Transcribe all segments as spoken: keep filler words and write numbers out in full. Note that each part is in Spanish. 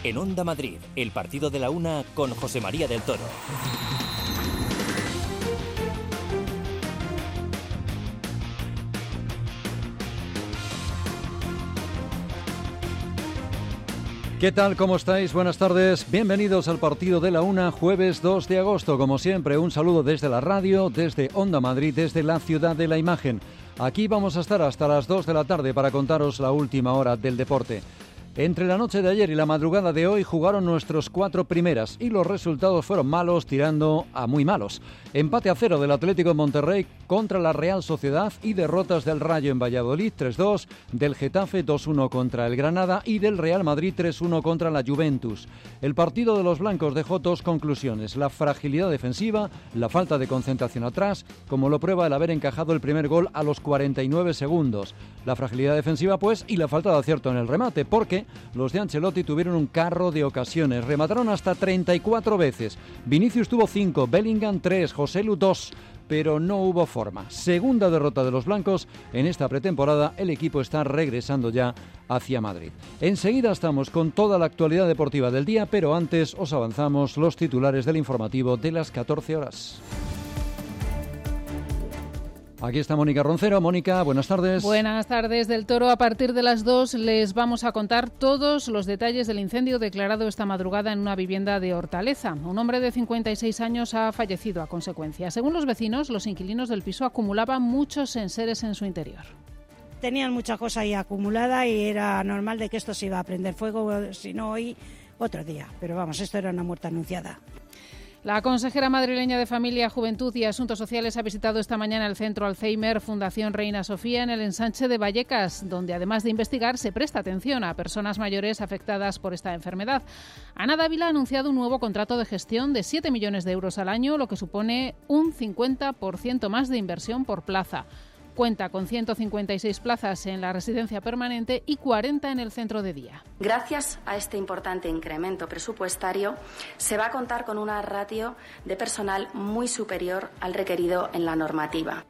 En Onda Madrid, el partido de la una con José María del Toro. ¿Qué tal? ¿Cómo estáis? Buenas tardes. Bienvenidos al partido de la una, jueves dos de agosto. Como siempre, un saludo desde la radio, desde Onda Madrid, desde la ciudad de la imagen. Aquí vamos a estar hasta las dos de la tarde para contaros la última hora del deporte. Entre la noche de ayer y la madrugada de hoy jugaron nuestros cuatro primeras y los resultados fueron malos tirando a muy malos. Empate a cero del Atlético de Monterrey contra la Real Sociedad y derrotas del Rayo en Valladolid tres dos, del Getafe dos uno contra el Granada y del Real Madrid tres uno contra la Juventus. El partido de los blancos dejó dos conclusiones: la fragilidad defensiva, la falta de concentración atrás, como lo prueba el haber encajado el primer gol a los cuarenta y nueve segundos. La fragilidad defensiva, pues, y la falta de acierto en el remate, porque los de Ancelotti tuvieron un carro de ocasiones, remataron hasta treinta y cuatro veces. Vinicius tuvo cinco, Bellingham tres, Joselu dos, pero no hubo forma. Segunda derrota de los blancos en esta pretemporada, el equipo está regresando ya hacia Madrid. Enseguida estamos con toda la actualidad deportiva del día, pero antes os avanzamos los titulares del informativo de las catorce horas. Aquí está Mónica Roncero. Mónica, buenas tardes. Buenas tardes, del Toro. A partir de las dos les vamos a contar todos los detalles del incendio declarado esta madrugada en una vivienda de Hortaleza. Un hombre de cincuenta y seis años ha fallecido a consecuencia. Según los vecinos, los inquilinos del piso acumulaban muchos enseres en su interior. Tenían mucha cosa ahí acumulada y era normal de que esto se iba a prender fuego, si no hoy, otro día. Pero vamos, esto era una muerte anunciada. La consejera madrileña de Familia, Juventud y Asuntos Sociales ha visitado esta mañana el Centro Alzheimer Fundación Reina Sofía en el ensanche de Vallecas, donde además de investigar se presta atención a personas mayores afectadas por esta enfermedad. Ana Dávila ha anunciado un nuevo contrato de gestión de siete millones de euros al año, lo que supone un cincuenta por ciento más de inversión por plaza. Cuenta con ciento cincuenta y seis plazas en la residencia permanente y cuarenta en el centro de día. Gracias a este importante incremento presupuestario, se va a contar con una ratio de personal muy superior al requerido en la normativa.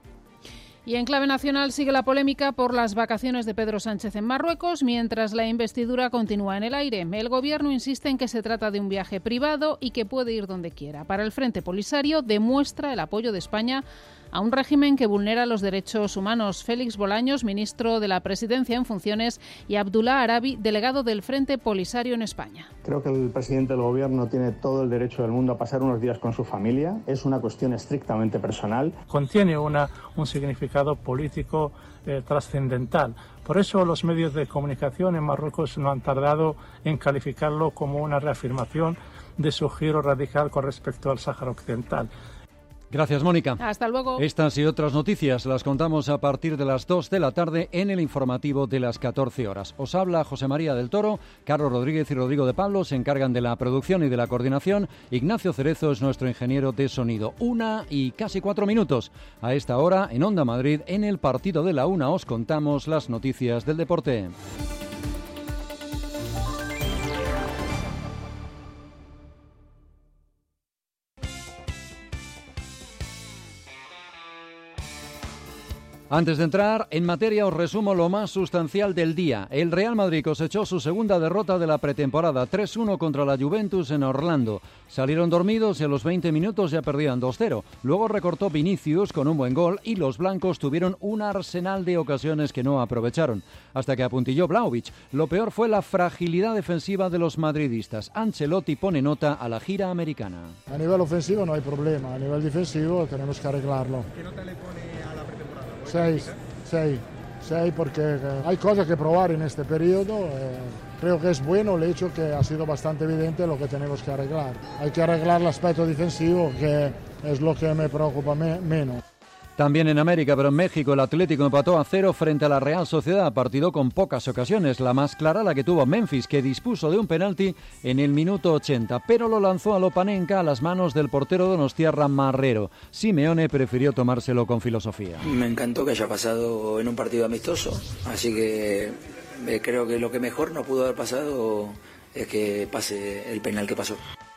Y en clave nacional sigue la polémica por las vacaciones de Pedro Sánchez en Marruecos, mientras la investidura continúa en el aire. El gobierno insiste en que se trata de un viaje privado y que puede ir donde quiera. Para el Frente Polisario demuestra el apoyo de España a un régimen que vulnera los derechos humanos. Félix Bolaños, ministro de la Presidencia en funciones, y Abdullah Arabi, delegado del Frente Polisario en España. Creo que el presidente del gobierno tiene todo el derecho del mundo a pasar unos días con su familia. Es una cuestión estrictamente personal. Contiene una, un significado político eh, trascendental. Por eso los medios de comunicación en Marruecos no han tardado en calificarlo como una reafirmación de su giro radical con respecto al Sáhara Occidental. Gracias, Mónica. Hasta luego. Estas y otras noticias las contamos a partir de las dos de la tarde en el informativo de las catorce horas. Os habla José María del Toro, Carlos Rodríguez y Rodrigo de Pablo se encargan de la producción y de la coordinación. Ignacio Cerezo es nuestro ingeniero de sonido. Una y casi cuatro minutos. A esta hora, en Onda Madrid, en el partido de la una, os contamos las noticias del deporte. Antes de entrar en materia, os resumo lo más sustancial del día. El Real Madrid cosechó su segunda derrota de la pretemporada, tres uno contra la Juventus en Orlando. Salieron dormidos y a los veinte minutos ya perdían dos cero. Luego recortó Vinicius con un buen gol y los blancos tuvieron un arsenal de ocasiones que no aprovecharon, hasta que apuntilló Vlahovic. Lo peor fue la fragilidad defensiva de los madridistas. Ancelotti pone nota a la gira americana. A nivel ofensivo no hay problema, a nivel defensivo tenemos que arreglarlo. ¿Qué nota le pone a la pretemporada? Seis, seis, seis porque hay cosas que probar en este periodo. Eh, creo que es bueno el hecho que ha sido bastante evidente lo que tenemos que arreglar. Hay que arreglar el aspecto defensivo, que es lo que me preocupa me- menos. También en América, pero en México, el Atlético empató a cero frente a la Real Sociedad, partido con pocas ocasiones, la más clara la que tuvo Memphis, que dispuso de un penalti en el minuto ochenta, pero lo lanzó a Lopanenka a las manos del portero donostiarra Marrero. Simeone prefirió tomárselo con filosofía. Me encantó que haya pasado en un partido amistoso, así que eh, creo que lo que mejor no pudo haber pasado es que pase el penal que pasó.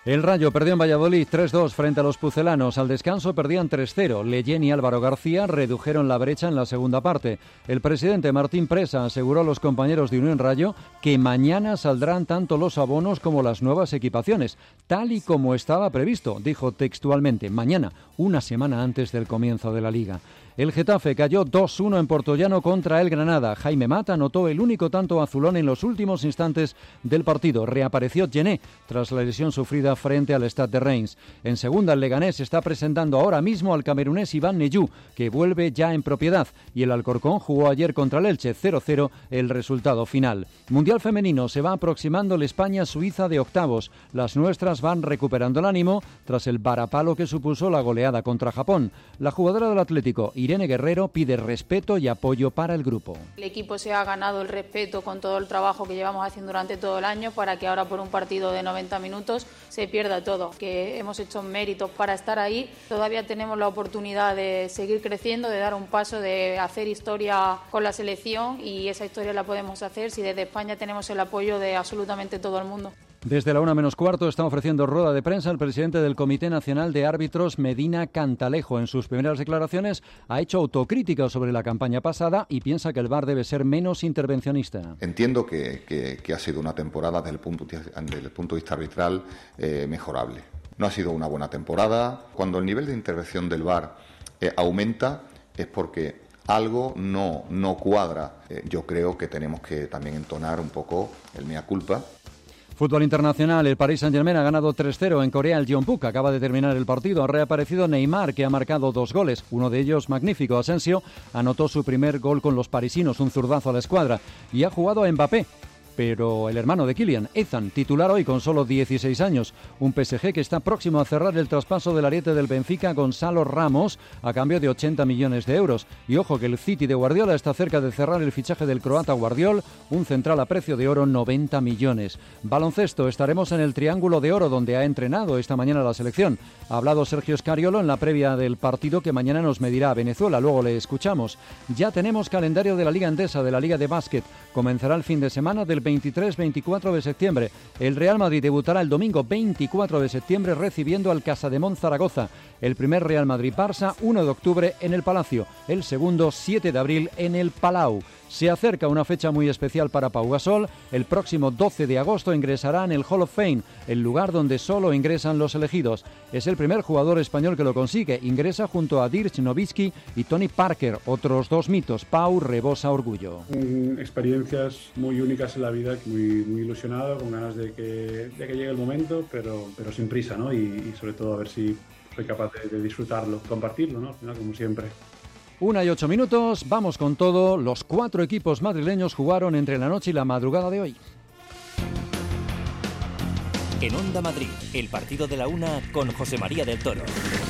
El Rayo perdió en Valladolid tres dos frente a los pucelanos. Al descanso perdían tres cero. Leyen y Álvaro García redujeron la brecha en la segunda parte. El presidente Martín Presa aseguró a los compañeros de Unión Rayo que mañana saldrán tanto los abonos como las nuevas equipaciones, tal y como estaba previsto, dijo textualmente, mañana, una semana antes del comienzo de la Liga. El Getafe cayó dos uno en Portollano contra el Granada. Jaime Mata anotó el único tanto azulón en los últimos instantes del partido. Reapareció Gené tras la lesión sufrida frente al Stade de Reims. En segunda, el Leganés está presentando ahora mismo al camerunés Iván Neyú, que vuelve ya en propiedad. Y el Alcorcón jugó ayer contra el Elche, cero cero el resultado final. Mundial femenino, se va aproximando el España-Suiza de octavos. Las nuestras van recuperando el ánimo tras el varapalo que supuso la goleada contra Japón. La jugadora del Atlético, Irene Guerrero, pide respeto y apoyo para el grupo. El equipo se ha ganado el respeto con todo el trabajo que llevamos haciendo durante todo el año para que ahora por un partido de noventa minutos se pierda todo. Que hemos hecho méritos para estar ahí. Todavía tenemos la oportunidad de seguir creciendo, de dar un paso, de hacer historia con la selección y esa historia la podemos hacer si desde España tenemos el apoyo de absolutamente todo el mundo. Desde la una menos cuarto está ofreciendo rueda de prensa el presidente del Comité Nacional de Árbitros, Medina Cantalejo. En sus primeras declaraciones ha hecho autocrítica sobre la campaña pasada y piensa que el V A R debe ser menos intervencionista. Entiendo que, que, que ha sido una temporada desde el punto, desde el punto de vista arbitral eh, mejorable. No ha sido una buena temporada. Cuando el nivel de intervención del V A R eh, aumenta es porque algo no, no cuadra. Eh, yo creo que tenemos que también entonar un poco el mea culpa. Fútbol internacional, el Paris Saint-Germain ha ganado tres cero en Corea. El Jeonbuk acaba de terminar el partido. Ha reaparecido Neymar, que ha marcado dos goles, uno de ellos magnífico. Asensio anotó su primer gol con los parisinos, un zurdazo a la escuadra. Y ha jugado a Mbappé, pero el hermano de Kylian, Ethan, titular hoy con solo dieciséis años. Un P S G que está próximo a cerrar el traspaso del ariete del Benfica, Gonzalo Ramos, a cambio de ochenta millones de euros. Y ojo que el City de Guardiola está cerca de cerrar el fichaje del croata Guardiol, un central a precio de oro, noventa millones. Baloncesto, estaremos en el Triángulo de Oro, donde ha entrenado esta mañana la selección. Ha hablado Sergio Scariolo en la previa del partido que mañana nos medirá a Venezuela, luego le escuchamos. Ya tenemos calendario de la Liga Endesa, de la Liga de Básquet. Comenzará el fin de semana del veintitrés veinticuatro de septiembre. El Real Madrid debutará el domingo veinticuatro de septiembre recibiendo al Casademont Zaragoza. El primer Real Madrid-Barça, uno de octubre en el Palacio. El segundo, siete de abril en el Palau. Se acerca una fecha muy especial para Pau Gasol. El próximo doce de agosto ingresará en el Hall of Fame, el lugar donde solo ingresan los elegidos. Es el primer jugador español que lo consigue. Ingresa junto a Dirk Nowitzki y Tony Parker, otros dos mitos. Pau rebosa orgullo. Mm, experiencias muy únicas en la vida, muy, muy ilusionado, con ganas de que, de que llegue el momento, pero, pero sin prisa, ¿no? Y, y sobre todo a ver si soy capaz de, de disfrutarlo, compartirlo, ¿no? Al final, como siempre. Una y ocho minutos, vamos con todo. Los cuatro equipos madrileños jugaron entre la noche y la madrugada de hoy. En Onda Madrid, el partido de la una con José María del Toro.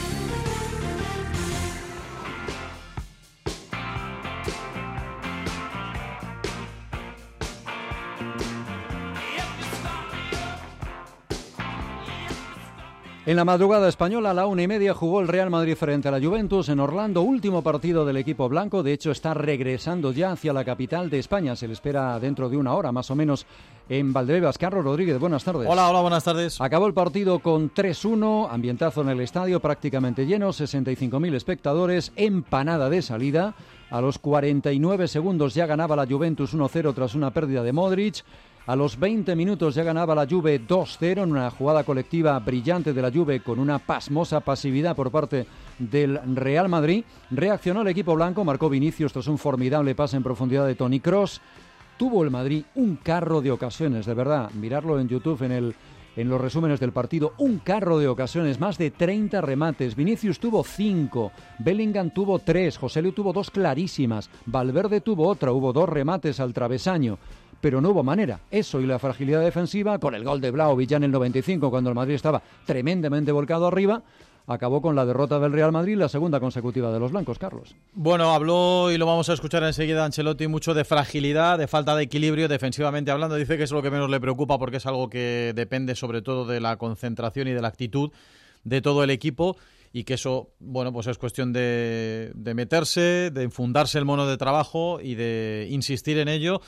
En la madrugada española, a la una y media, jugó el Real Madrid frente a la Juventus en Orlando, último partido del equipo blanco. De hecho, está regresando ya hacia la capital de España. Se le espera dentro de una hora, más o menos, en Valdebebas. Carlos Rodríguez, buenas tardes. Hola, hola, buenas tardes. Acabó el partido con tres uno, ambientazo en el estadio prácticamente lleno, sesenta y cinco mil espectadores, empanada de salida. A los cuarenta y nueve segundos ya ganaba la Juventus uno cero tras una pérdida de Modric. A los veinte minutos ya ganaba la Juve dos cero en una jugada colectiva brillante de la Juve con una pasmosa pasividad por parte del Real Madrid. Reaccionó el equipo blanco, marcó Vinicius tras un formidable pase en profundidad de Toni Kroos. Tuvo el Madrid un carro de ocasiones, de verdad, mirarlo en YouTube en el en los resúmenes del partido, un carro de ocasiones, más de treinta remates. Vinicius tuvo cinco, Bellingham tuvo tres, Joselu tuvo dos clarísimas, Valverde tuvo otra, hubo dos remates al travesaño. Pero no hubo manera. Eso y la fragilidad defensiva, con el gol de Vlahovic ya en el noventa y cinco, cuando el Madrid estaba tremendamente volcado arriba, acabó con la derrota del Real Madrid, la segunda consecutiva de los blancos, Carlos. Bueno, habló, y lo vamos a escuchar enseguida, Ancelotti, mucho de fragilidad, de falta de equilibrio defensivamente hablando. Dice que es lo que menos le preocupa porque es algo que depende sobre todo de la concentración y de la actitud de todo el equipo, y que eso, bueno, pues es cuestión de, de meterse, de enfundarse el mono de trabajo y de insistir en ello.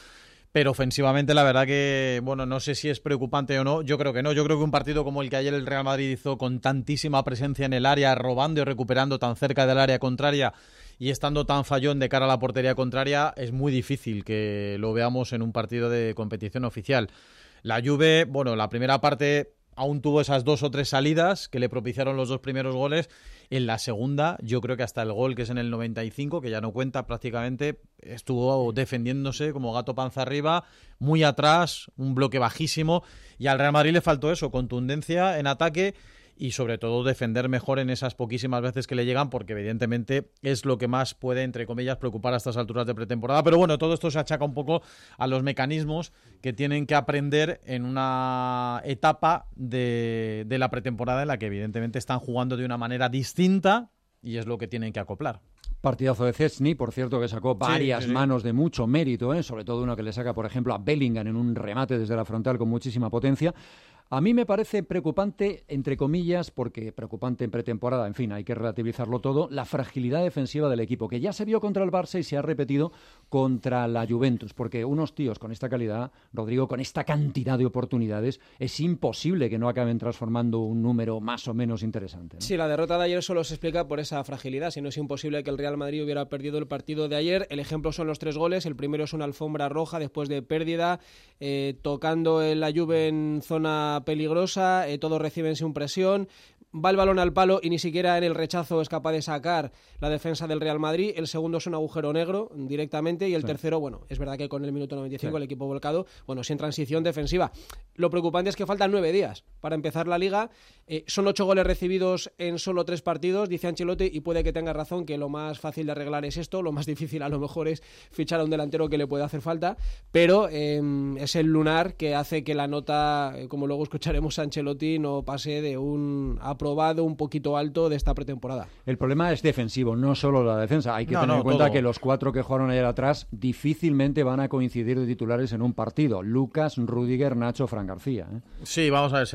pero ofensivamente la verdad que, bueno, no sé si es preocupante o no, yo creo que no, yo creo que un partido como el que ayer el Real Madrid hizo con tantísima presencia en el área, robando y recuperando tan cerca del área contraria y estando tan fallón de cara a la portería contraria, es muy difícil que lo veamos en un partido de competición oficial. La Juve, bueno, la primera parte aún tuvo esas dos o tres salidas que le propiciaron los dos primeros goles. En la segunda, yo creo que hasta el gol, que es en el noventa y cinco, que ya no cuenta prácticamente, estuvo defendiéndose como gato panza arriba, muy atrás, un bloque bajísimo, y al Real Madrid le faltó eso, contundencia en ataque y sobre todo defender mejor en esas poquísimas veces que le llegan, porque evidentemente es lo que más puede, entre comillas, preocupar a estas alturas de pretemporada. Pero bueno, todo esto se achaca un poco a los mecanismos que tienen que aprender en una etapa de, de la pretemporada en la que evidentemente están jugando de una manera distinta y es lo que tienen que acoplar. Partidazo de Szczęsny, por cierto, que sacó varias sí, sí, sí. manos de mucho mérito, ¿eh? Sobre todo uno que le saca, por ejemplo, a Bellingham en un remate desde la frontal con muchísima potencia. A mí me parece preocupante, entre comillas, porque preocupante en pretemporada, en fin, hay que relativizarlo todo, la fragilidad defensiva del equipo, que ya se vio contra el Barça y se ha repetido contra la Juventus, porque unos tíos con esta calidad, Rodrigo, con esta cantidad de oportunidades, es imposible que no acaben transformando un número más o menos interesante, ¿no? Sí, la derrota de ayer solo se explica por esa fragilidad, si no es imposible que el Real Madrid hubiera perdido el partido de ayer. El ejemplo son los tres goles, el primero es una alfombra roja después de pérdida, eh, tocando en la Juve en zona peligrosa, eh, todos reciben sin presión, va el balón al palo y ni siquiera en el rechazo es capaz de sacar la defensa del Real Madrid. El segundo es un agujero negro directamente y el sí. tercero, bueno, es verdad que con el minuto noventa y cinco sí. el equipo volcado, bueno, sin transición defensiva. Lo preocupante es que faltan nueve días para empezar la Liga, eh, son ocho goles recibidos en solo tres partidos, dice Ancelotti, y puede que tenga razón que lo más fácil de arreglar es esto, lo más difícil a lo mejor es fichar a un delantero que le puede hacer falta, pero eh, es el lunar que hace que la nota, eh, como luego escucharemos a Ancelotti, no pase de un aprobado un poquito alto de esta pretemporada. El problema es defensivo, no solo la defensa. Hay que no, tener no, en cuenta todo. Que los cuatro que jugaron ayer atrás difícilmente van a coincidir de titulares en un partido. Lucas, Rüdiger, Nacho, Fran García, ¿eh? Sí, vamos a ver,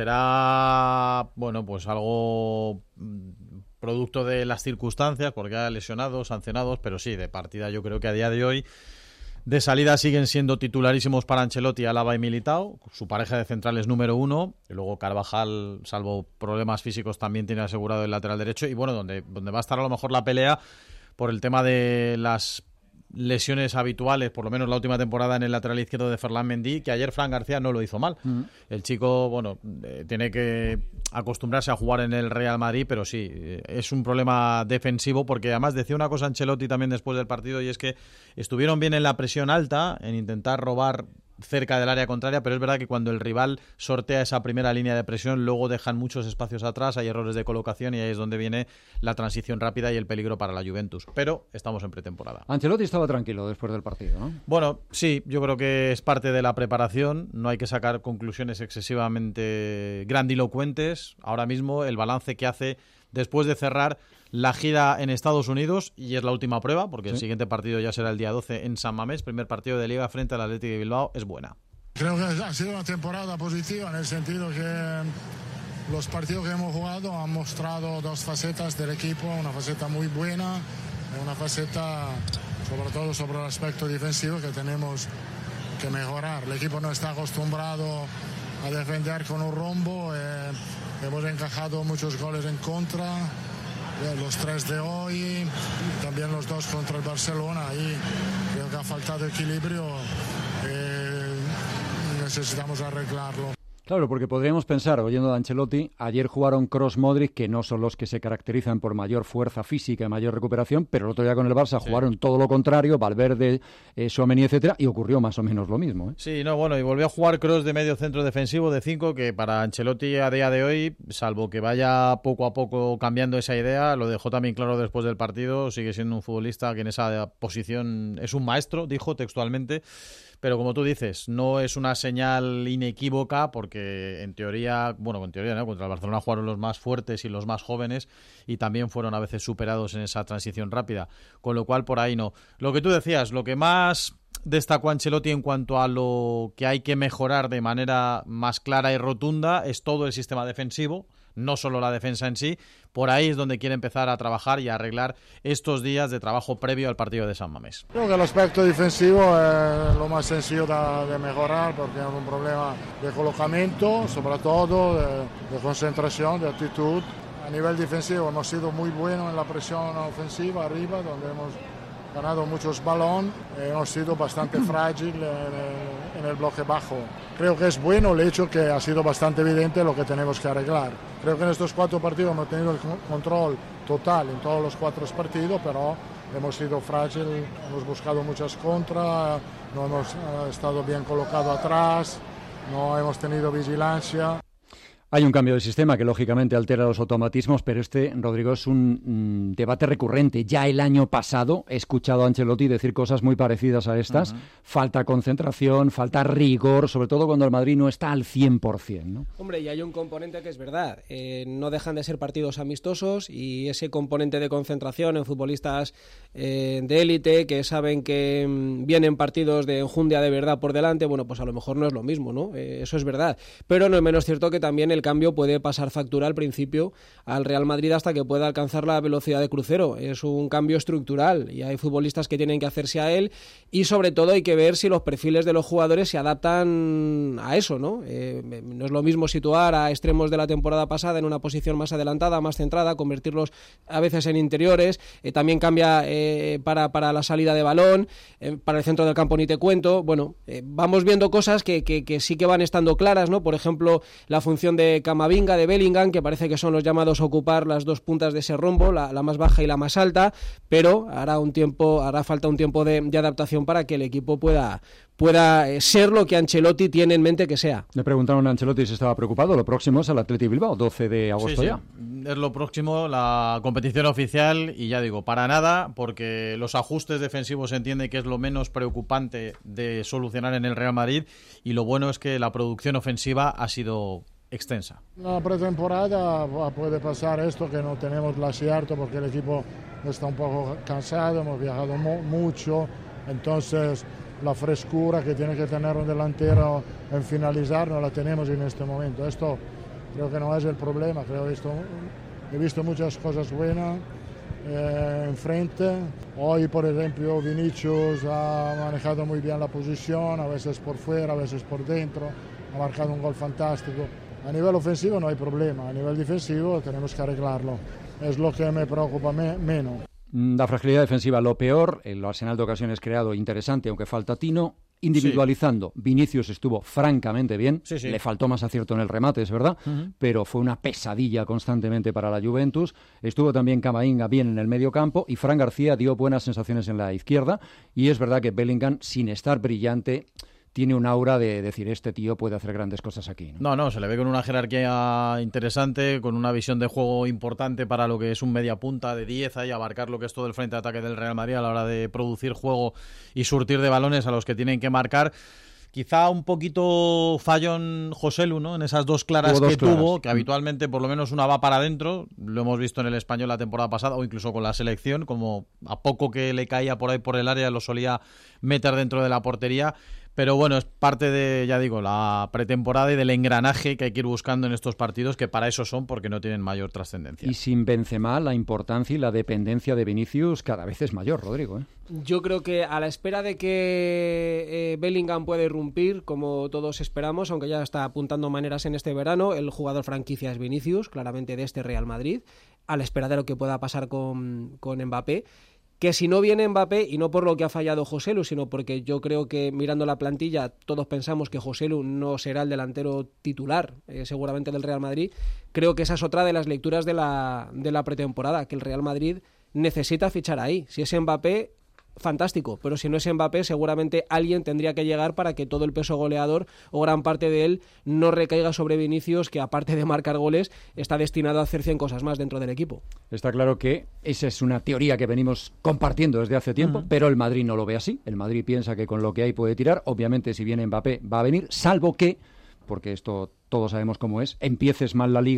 será bueno, pues algo producto de las circunstancias, porque hay lesionados, sancionados, pero sí, de partida yo creo que a día de hoy de salida siguen siendo titularísimos para Ancelotti, Alaba y Militao, su pareja de centrales número uno, y luego Carvajal, salvo problemas físicos, también tiene asegurado el lateral derecho, y bueno, donde, donde va a estar a lo mejor la pelea por el tema de las lesiones habituales, por lo menos la última temporada en el lateral izquierdo de Ferland Mendy, que ayer Fran García no lo hizo mal. Mm. El chico, bueno, eh, tiene que acostumbrarse a jugar en el Real Madrid, pero sí, eh, es un problema defensivo, porque además decía una cosa Ancelotti también después del partido, y es que estuvieron bien en la presión alta, en intentar robar cerca del área contraria, pero es verdad que cuando el rival sortea esa primera línea de presión, luego dejan muchos espacios atrás, hay errores de colocación y ahí es donde viene la transición rápida y el peligro para la Juventus. Pero estamos en pretemporada. Ancelotti estaba tranquilo después del partido, ¿no? Bueno, sí, yo creo que es parte de la preparación, no hay que sacar conclusiones excesivamente grandilocuentes. Ahora mismo el balance que hace después de cerrar la gira en Estados Unidos, y es la última prueba, porque sí. el siguiente partido ya será el día doce en San Mamés, primer partido de Liga frente al Athletic de Bilbao, es buena. Creo que ha sido una temporada positiva en el sentido que los partidos que hemos jugado han mostrado dos facetas del equipo, una faceta muy buena, una faceta sobre todo sobre el aspecto defensivo que tenemos que mejorar. El equipo no está acostumbrado a defender con un rombo, eh, hemos encajado muchos goles en contra, los tres de hoy, también los dos contra el Barcelona, ahí creo que ha faltado equilibrio, eh, necesitamos arreglarlo. Claro, porque podríamos pensar, oyendo a Ancelotti, ayer jugaron Kroos, Modric, que no son los que se caracterizan por mayor fuerza física y mayor recuperación, pero el otro día con el Barça sí. jugaron todo lo contrario, Valverde, eh, Tchouaméni, etcétera, y ocurrió más o menos lo mismo, ¿eh? Sí, no, bueno, y volvió a jugar Kroos de medio centro defensivo de cinco, que para Ancelotti a día de hoy, salvo que vaya poco a poco cambiando esa idea, lo dejó también claro después del partido, sigue siendo un futbolista que en esa posición es un maestro, dijo textualmente. Pero como tú dices, no es una señal inequívoca porque en teoría, bueno, en teoría no, contra el Barcelona jugaron los más fuertes y los más jóvenes y también fueron a veces superados en esa transición rápida, con lo cual por ahí no. Lo que tú decías, lo que más destacó Ancelotti en cuanto a lo que hay que mejorar de manera más clara y rotunda es todo el sistema defensivo, no solo la defensa en sí. Por ahí es donde quiere empezar a trabajar y a arreglar estos días de trabajo previo al partido de San Mamés. Creo que el aspecto defensivo es lo más sencillo de, de mejorar, porque es un problema de colocamiento, sobre todo de, de concentración, de actitud. A nivel defensivo hemos sido muy buenos en la presión ofensiva arriba, donde hemos ganado muchos balones, hemos sido bastante frágiles en el, en el bloque bajo. Creo que es bueno el hecho que ha sido bastante evidente lo que tenemos que arreglar. Creo que en estos cuatro partidos hemos tenido el control total en todos los cuatro partidos, pero hemos sido frágiles, hemos buscado muchas contras, no hemos estado bien colocados atrás, no hemos tenido vigilancia. Hay un cambio de sistema que lógicamente altera los automatismos, pero este, Rodrigo, es un mm, debate recurrente. Ya el año pasado he escuchado a Ancelotti decir cosas muy parecidas a estas. Uh-huh. Falta concentración, falta rigor, sobre todo cuando el Madrid no está al cien por ciento, ¿no? Hombre, y hay un componente que es verdad. Eh, no dejan de ser partidos amistosos y ese componente de concentración en futbolistas eh, de élite que saben que mm, vienen partidos de enjundia de verdad por delante, bueno, pues a lo mejor no es lo mismo, ¿no? Eh, eso es verdad. Pero no es menos cierto que también el cambio puede pasar factura al principio al Real Madrid hasta que pueda alcanzar la velocidad de crucero. Es un cambio estructural y hay futbolistas que tienen que hacerse a él y sobre todo hay que ver si los perfiles de los jugadores se adaptan a eso, ¿no? Eh, no es lo mismo situar a extremos de la temporada pasada en una posición más adelantada, más centrada, convertirlos a veces en interiores, eh, también cambia eh, para, para la salida de balón, eh, para el centro del campo ni te cuento. Bueno, eh, vamos viendo cosas que, que, que sí que van estando claras, ¿no? Por ejemplo, la función de Camavinga, de Bellingham, que parece que son los llamados a ocupar las dos puntas de ese rombo, la, la más baja y la más alta, pero hará un tiempo, hará falta un tiempo de, de adaptación para que el equipo pueda, pueda ser lo que Ancelotti tiene en mente que sea. Le preguntaron a Ancelotti si estaba preocupado. Lo próximo es el Athletic Bilbao, doce de agosto sí, ya. Sí. Es lo próximo, la competición oficial, y ya digo, para nada, porque los ajustes defensivos se entiende que es lo menos preocupante de solucionar en el Real Madrid, y lo bueno es que la producción ofensiva ha sido extensa. En la pretemporada puede pasar esto, que no tenemos el acierto porque el equipo está un poco cansado, hemos viajado mu- mucho, entonces la frescura que tiene que tener un delantero en finalizar no la tenemos en este momento. Esto creo que no es el problema, creo que esto, he visto muchas cosas buenas eh, enfrente. Hoy, por ejemplo, Vinicius ha manejado muy bien la posición, a veces por fuera, a veces por dentro, ha marcado un gol fantástico. A nivel ofensivo no hay problema, a nivel defensivo tenemos que arreglarlo. Es lo que me preocupa me- menos. La fragilidad defensiva, lo peor, el arsenal de ocasiones creado interesante, aunque falta tino. Individualizando, sí. Vinicius estuvo francamente bien, sí, sí. Le faltó más acierto en el remate, es verdad, uh-huh. pero fue una pesadilla constantemente para la Juventus. Estuvo también Camavinga bien en el medio campo y Fran García dio buenas sensaciones en la izquierda, y es verdad que Bellingham, sin estar brillante, tiene un aura de decir, este tío puede hacer grandes cosas aquí, ¿no? No, no, se le ve con una jerarquía interesante, con una visión de juego importante para lo que es un media punta de diez, y abarcar lo que es todo el frente de ataque del Real Madrid a la hora de producir juego y surtir de balones a los que tienen que marcar. Quizá un poquito fallón Joselu, ¿no? En esas dos claras tuvo dos que claras. tuvo, que habitualmente por lo menos una va para adentro. Lo hemos visto en el Español la temporada pasada o incluso con la selección, como a poco que le caía por ahí por el área lo solía meter dentro de la portería. Pero bueno, es parte de, ya digo, la pretemporada y del engranaje que hay que ir buscando en estos partidos, que para eso son, porque no tienen mayor trascendencia. Y sin Benzema, la importancia y la dependencia de Vinicius cada vez es mayor, Rodrigo, ¿eh? Yo creo que a la espera de que eh, Bellingham pueda irrumpir, como todos esperamos, aunque ya está apuntando maneras en este verano, el jugador franquicia es Vinicius, claramente de este Real Madrid, a la espera de lo que pueda pasar con, con Mbappé. Que si no viene Mbappé, y no por lo que ha fallado Joselu, sino porque yo creo que mirando la plantilla todos pensamos que Joselu no será el delantero titular, eh, seguramente del Real Madrid, creo que esa es otra de las lecturas de la, de la pretemporada, que el Real Madrid necesita fichar ahí. Si es Mbappé, fantástico, pero si no es Mbappé, seguramente alguien tendría que llegar para que todo el peso goleador o gran parte de él no recaiga sobre Vinicius, que aparte de marcar goles está destinado a hacer cien cosas más dentro del equipo. Está claro que esa es una teoría que venimos compartiendo desde hace tiempo, uh-huh. pero el Madrid no lo ve así. El Madrid piensa que con lo que hay puede tirar. Obviamente, si viene Mbappé va a venir, salvo que, porque esto todos sabemos cómo es, empieces mal la Liga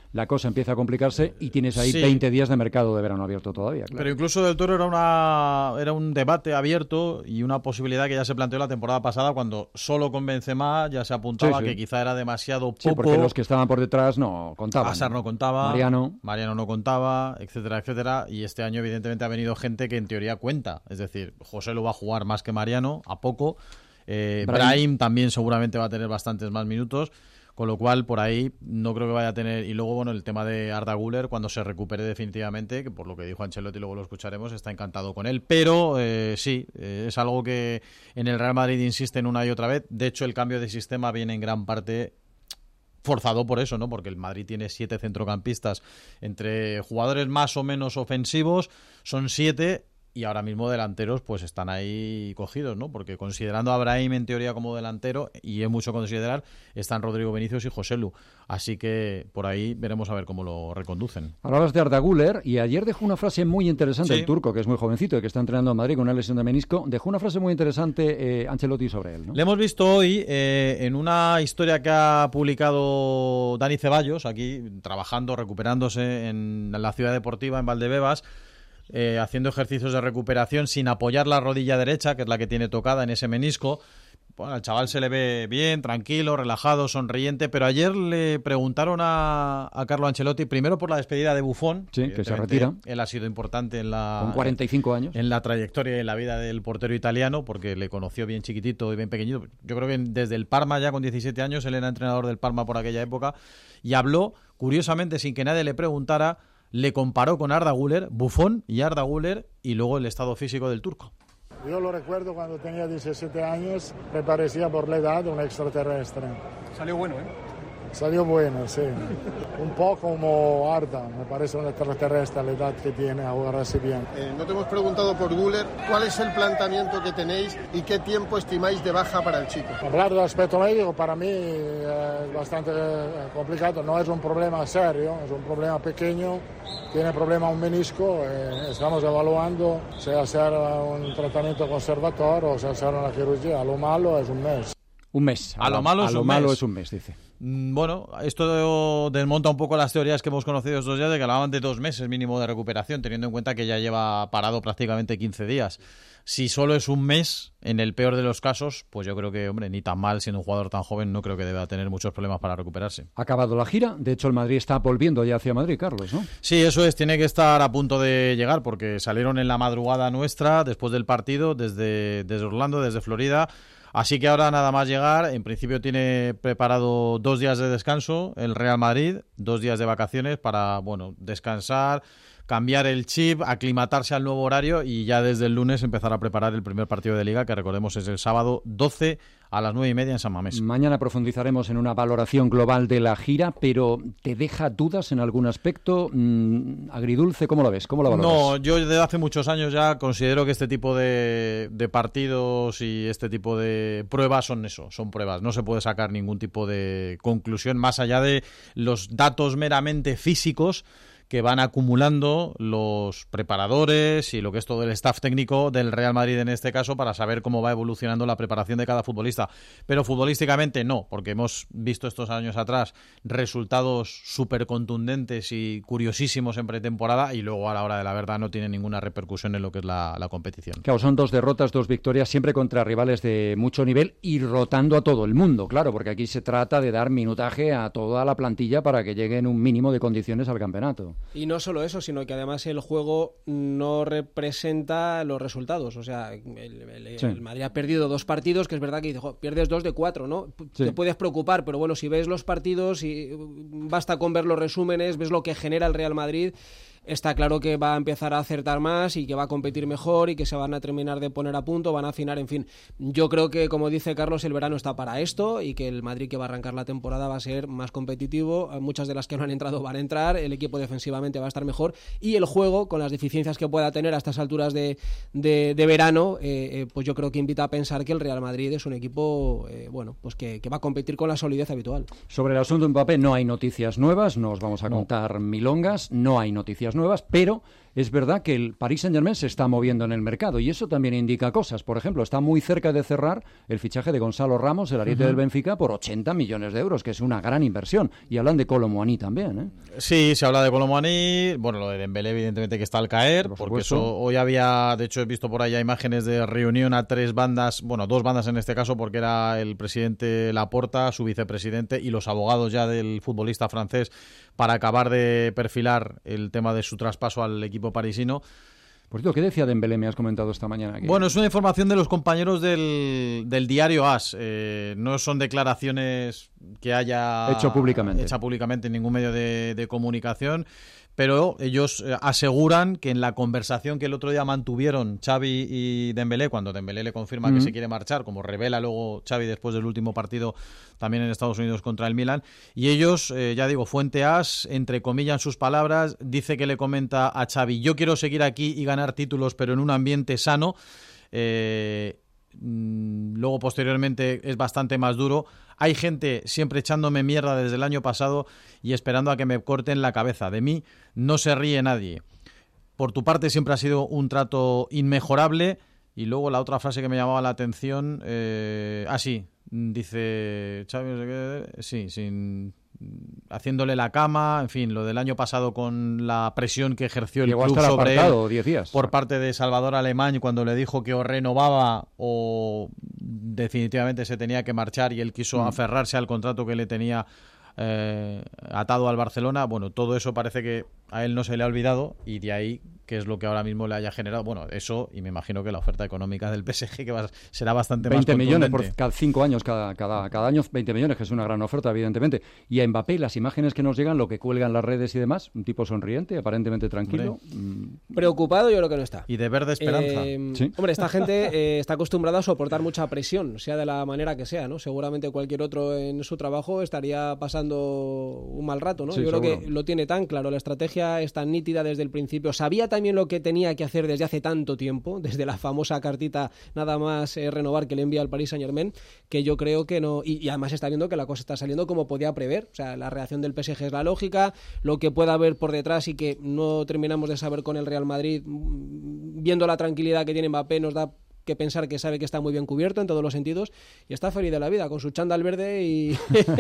la cosa empieza a complicarse y tienes ahí sí. veinte días de mercado de verano abierto todavía. Claro. Pero incluso Del Toro era una era un debate abierto y una posibilidad que ya se planteó la temporada pasada cuando solo con Benzema ya se apuntaba sí, sí. que quizá era demasiado poco. Sí, porque los que estaban por detrás no contaban. Hazard no contaba, Mariano. Mariano no contaba, etcétera, etcétera. Y este año evidentemente ha venido gente que en teoría cuenta. Es decir, José lo va a jugar más que Mariano, a poco. Eh, Brahim. Brahim también seguramente va a tener bastantes más minutos. Con lo cual, por ahí no creo que vaya a tener... Y luego, bueno, el tema de Arda Güler, cuando se recupere definitivamente, que por lo que dijo Ancelotti, luego lo escucharemos, está encantado con él. Pero eh, sí, eh, es algo que en el Real Madrid insisten una y otra vez. De hecho, el cambio de sistema viene en gran parte forzado por eso, ¿no? Porque el Madrid tiene siete centrocampistas entre jugadores más o menos ofensivos, son siete... Y ahora mismo delanteros pues están ahí cogidos, ¿no? Porque considerando a Brahim en teoría como delantero, y es mucho considerar, están Rodrigo Vinicius y Joselu. Así que por ahí veremos a ver cómo lo reconducen. Hablabas de Arda Güler y ayer dejó una frase muy interesante, sí. el turco, que es muy jovencito y que está entrenando en Madrid con una lesión de menisco. Dejó una frase muy interesante eh, Ancelotti sobre él, ¿no? Le hemos visto hoy eh, en una historia que ha publicado Dani Ceballos, aquí trabajando, recuperándose en la ciudad deportiva, en Valdebebas, Eh, haciendo ejercicios de recuperación sin apoyar la rodilla derecha, que es la que tiene tocada en ese menisco. Bueno, al chaval se le ve bien, tranquilo, relajado, sonriente, pero ayer le preguntaron a, a Carlo Ancelotti, primero por la despedida de Buffon, sí, que se retira. Él ha sido importante en la, con cuarenta y cinco años. En la trayectoria y en la vida del portero italiano, porque le conoció bien chiquitito y bien pequeñito. Yo creo que desde el Parma, ya con diecisiete años, él era entrenador del Parma por aquella época, y habló, curiosamente, sin que nadie le preguntara, le comparó con Arda Güler, Buffon y Arda Güler, y luego el estado físico del turco. Yo lo recuerdo cuando tenía diecisiete años, me parecía por la edad un extraterrestre. Salió bueno, ¿eh? Salió bueno, sí. Un poco como Arda, me parece un extraterrestre a la edad que tiene, a jugar así bien. Eh, no te hemos preguntado por Güler, ¿cuál es el planteamiento que tenéis y qué tiempo estimáis de baja para el chico? Hablar del aspecto médico para mí es bastante complicado, no es un problema serio, es un problema pequeño, tiene problema un menisco, eh, estamos evaluando si hacer un tratamiento conservador o si hacer una cirugía, lo malo es un mes. Un mes. A, a lo malo, a es, lo un malo mes. es un mes, dice. Bueno, esto desmonta un poco las teorías que hemos conocido estos días de que hablaban de dos meses mínimo de recuperación, teniendo en cuenta que ya lleva parado prácticamente quince días. Si solo es un mes, en el peor de los casos, pues yo creo que, hombre, ni tan mal, siendo un jugador tan joven, no creo que deba tener muchos problemas para recuperarse. Ha acabado la gira, de hecho el Madrid está volviendo ya hacia Madrid, Carlos, ¿no? Sí, eso es, tiene que estar a punto de llegar, porque salieron en la madrugada nuestra, después del partido, desde, desde Orlando, desde Florida. Así que ahora nada más llegar, en principio tiene preparado dos días de descanso el Real Madrid, dos días de vacaciones para, bueno, descansar, cambiar el chip, aclimatarse al nuevo horario y ya desde el lunes empezar a preparar el primer partido de Liga, que recordemos es el sábado doce a las nueve y media en San Mamés. Mañana profundizaremos en una valoración global de la gira, pero ¿te deja dudas en algún aspecto? Mm, agridulce, ¿cómo lo ves? ¿Cómo lo valoras? No, yo desde hace muchos años ya considero que este tipo de, de partidos y este tipo de pruebas son eso, son pruebas. No se puede sacar ningún tipo de conclusión más allá de los datos meramente físicos que van acumulando los preparadores y lo que es todo el staff técnico del Real Madrid en este caso para saber cómo va evolucionando la preparación de cada futbolista. Pero futbolísticamente no, porque hemos visto estos años atrás resultados súper contundentes y curiosísimos en pretemporada y luego a la hora de la verdad no tiene ninguna repercusión en lo que es la, la competición. Claro, son dos derrotas, dos victorias, siempre contra rivales de mucho nivel y rotando a todo el mundo, claro, porque aquí se trata de dar minutaje a toda la plantilla para que llegue en un mínimo de condiciones al campeonato. Y no solo eso, sino que además el juego no representa los resultados. O sea, el, el, sí. el Madrid ha perdido dos partidos, que es verdad que dice, jo, pierdes dos de cuatro, ¿no? Sí. Te puedes preocupar, pero bueno, si ves los partidos y basta con ver los resúmenes, ves lo que genera el Real Madrid, está claro que va a empezar a acertar más y que va a competir mejor y que se van a terminar de poner a punto, van a afinar, en fin. Yo creo que, como dice Carlos, el verano está para esto y que el Madrid que va a arrancar la temporada va a ser más competitivo. Muchas de las que no han entrado van a entrar, el equipo defensivamente va a estar mejor y el juego, con las deficiencias que pueda tener a estas alturas de, de, de verano, eh, eh, pues yo creo que invita a pensar que el Real Madrid es un equipo eh, bueno, pues que, que va a competir con la solidez habitual. Sobre el asunto Mbappé no hay noticias nuevas, no os vamos a contar no. milongas, no hay noticias nuevas, pero es verdad que el Paris Saint-Germain se está moviendo en el mercado y eso también indica cosas. Por ejemplo, está muy cerca de cerrar el fichaje de Gonzalo Ramos, el ariete uh-huh. del Benfica, por ochenta millones de euros, que es una gran inversión. Y hablan de Kolo Muani también, ¿eh? Sí, se habla de Kolo Muani, bueno, lo de Dembélé evidentemente que está al caer, por porque eso hoy había, de hecho he visto por allá imágenes de reunión a tres bandas, bueno, dos bandas en este caso, porque era el presidente Laporta, su vicepresidente y los abogados ya del futbolista francés para acabar de perfilar el tema de su traspaso al equipo parisino. Por cierto, ¿qué decía Dembélé? Me has comentado esta mañana. Que... Bueno, es una información de los compañeros del, del diario AS. Eh, no son declaraciones que haya hecho públicamente, hecha públicamente en ningún medio de, de comunicación, pero ellos aseguran que en la conversación que el otro día mantuvieron Xavi y Dembélé, cuando Dembélé le confirma uh-huh. que se quiere marchar, como revela luego Xavi después del último partido también en Estados Unidos contra el Milan, y ellos, eh, ya digo, fuente AS, entrecomillan sus palabras, dice que le comenta a Xavi: yo quiero seguir aquí y ganar títulos, pero en un ambiente sano. Eh, luego posteriormente es bastante más duro. Hay gente siempre echándome mierda desde el año pasado y esperando a que me corten la cabeza. De mí no se ríe nadie. Por tu parte siempre ha sido un trato inmejorable. Y luego la otra frase que me llamaba la atención, eh, ah sí, dice Xavi, no sé qué, sí, sin haciéndole la cama, en fin, lo del año pasado con la presión que ejerció el Llegó club sobre él diez días. Por parte de Salvador Alemán cuando le dijo que o renovaba o definitivamente se tenía que marchar y él quiso mm. aferrarse al contrato que le tenía eh, atado al Barcelona. Bueno, todo eso parece que a él no se le ha olvidado y de ahí que es lo que ahora mismo le haya generado, bueno, eso y me imagino que la oferta económica del P S G que va, será bastante más veinte millones por cada cinco años, cada, cada, cada año veinte millones, que es una gran oferta, evidentemente. Y a Mbappé, las imágenes que nos llegan, lo que cuelgan las redes y demás, un tipo sonriente, aparentemente tranquilo. Hombre. Preocupado yo creo que no está. Y de verde esperanza. Eh, ¿Sí? Hombre, esta gente eh, está acostumbrada a soportar mucha presión, sea de la manera que sea, ¿no? Seguramente cualquier otro en su trabajo estaría pasando un mal rato, ¿no? Sí, yo seguro. creo que lo tiene tan claro, la estrategia es tan nítida desde el principio, sabía también lo que tenía que hacer desde hace tanto tiempo, desde la famosa cartita nada más eh, renovar que le envía al Paris Saint-Germain, que yo creo que no, y, y además está viendo que la cosa está saliendo como podía prever, o sea, la reacción del P S G es la lógica, lo que pueda haber por detrás y que no terminamos de saber con el Real Madrid, viendo la tranquilidad que tiene Mbappé nos da que pensar que sabe que está muy bien cubierto en todos los sentidos y está feliz de la vida con su chándal verde y,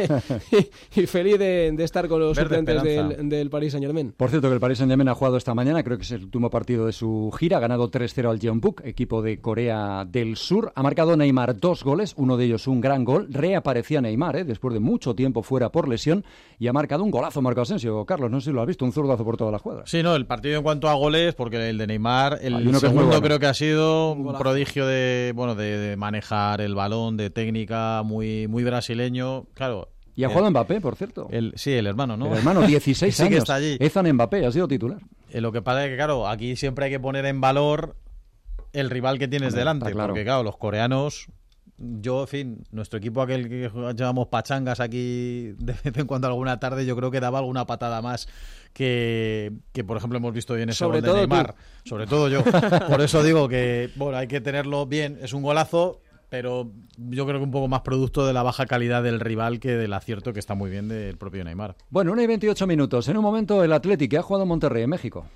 y feliz de, de estar con los verde suplentes del, del Paris Saint-Germain. Por cierto que el Paris Saint-Germain ha jugado esta mañana, creo que es el último partido de su gira, ha ganado tres cero al Jeonbuk, equipo de Corea del Sur, ha marcado Neymar dos goles, uno de ellos un gran gol, reaparecía Neymar, ¿eh? después de mucho tiempo fuera por lesión y ha marcado un golazo Marco Asensio. Carlos, no sé si lo has visto, un zurdazo por toda la cuadra. Sí, no, el partido en cuanto a goles, porque el de Neymar, el segundo que bueno. creo que ha sido un, un prodigio de bueno de, de manejar el balón, de técnica, muy muy brasileño, claro. Y ha jugado Mbappé, por cierto. El, sí, el hermano, ¿no? El hermano, dieciséis años. Sí que está allí. Ethan Mbappé ha sido titular. Eh, lo que pasa es que, claro, aquí siempre hay que poner en valor el rival que tienes Hombre, delante, claro. porque, claro, los coreanos... Yo, en fin, nuestro equipo aquel que llamamos pachangas aquí de vez en cuando alguna tarde, yo creo que daba alguna patada más que, que por ejemplo, hemos visto hoy en ese Sobre gol de Neymar. Tú. Sobre todo yo. Por eso digo que, bueno, hay que tenerlo bien. Es un golazo, pero yo creo que un poco más producto de la baja calidad del rival que del acierto que está muy bien del propio Neymar. Bueno, una y veintiocho minutos. En un momento, el Athletic que ha jugado en Monterrey, en México.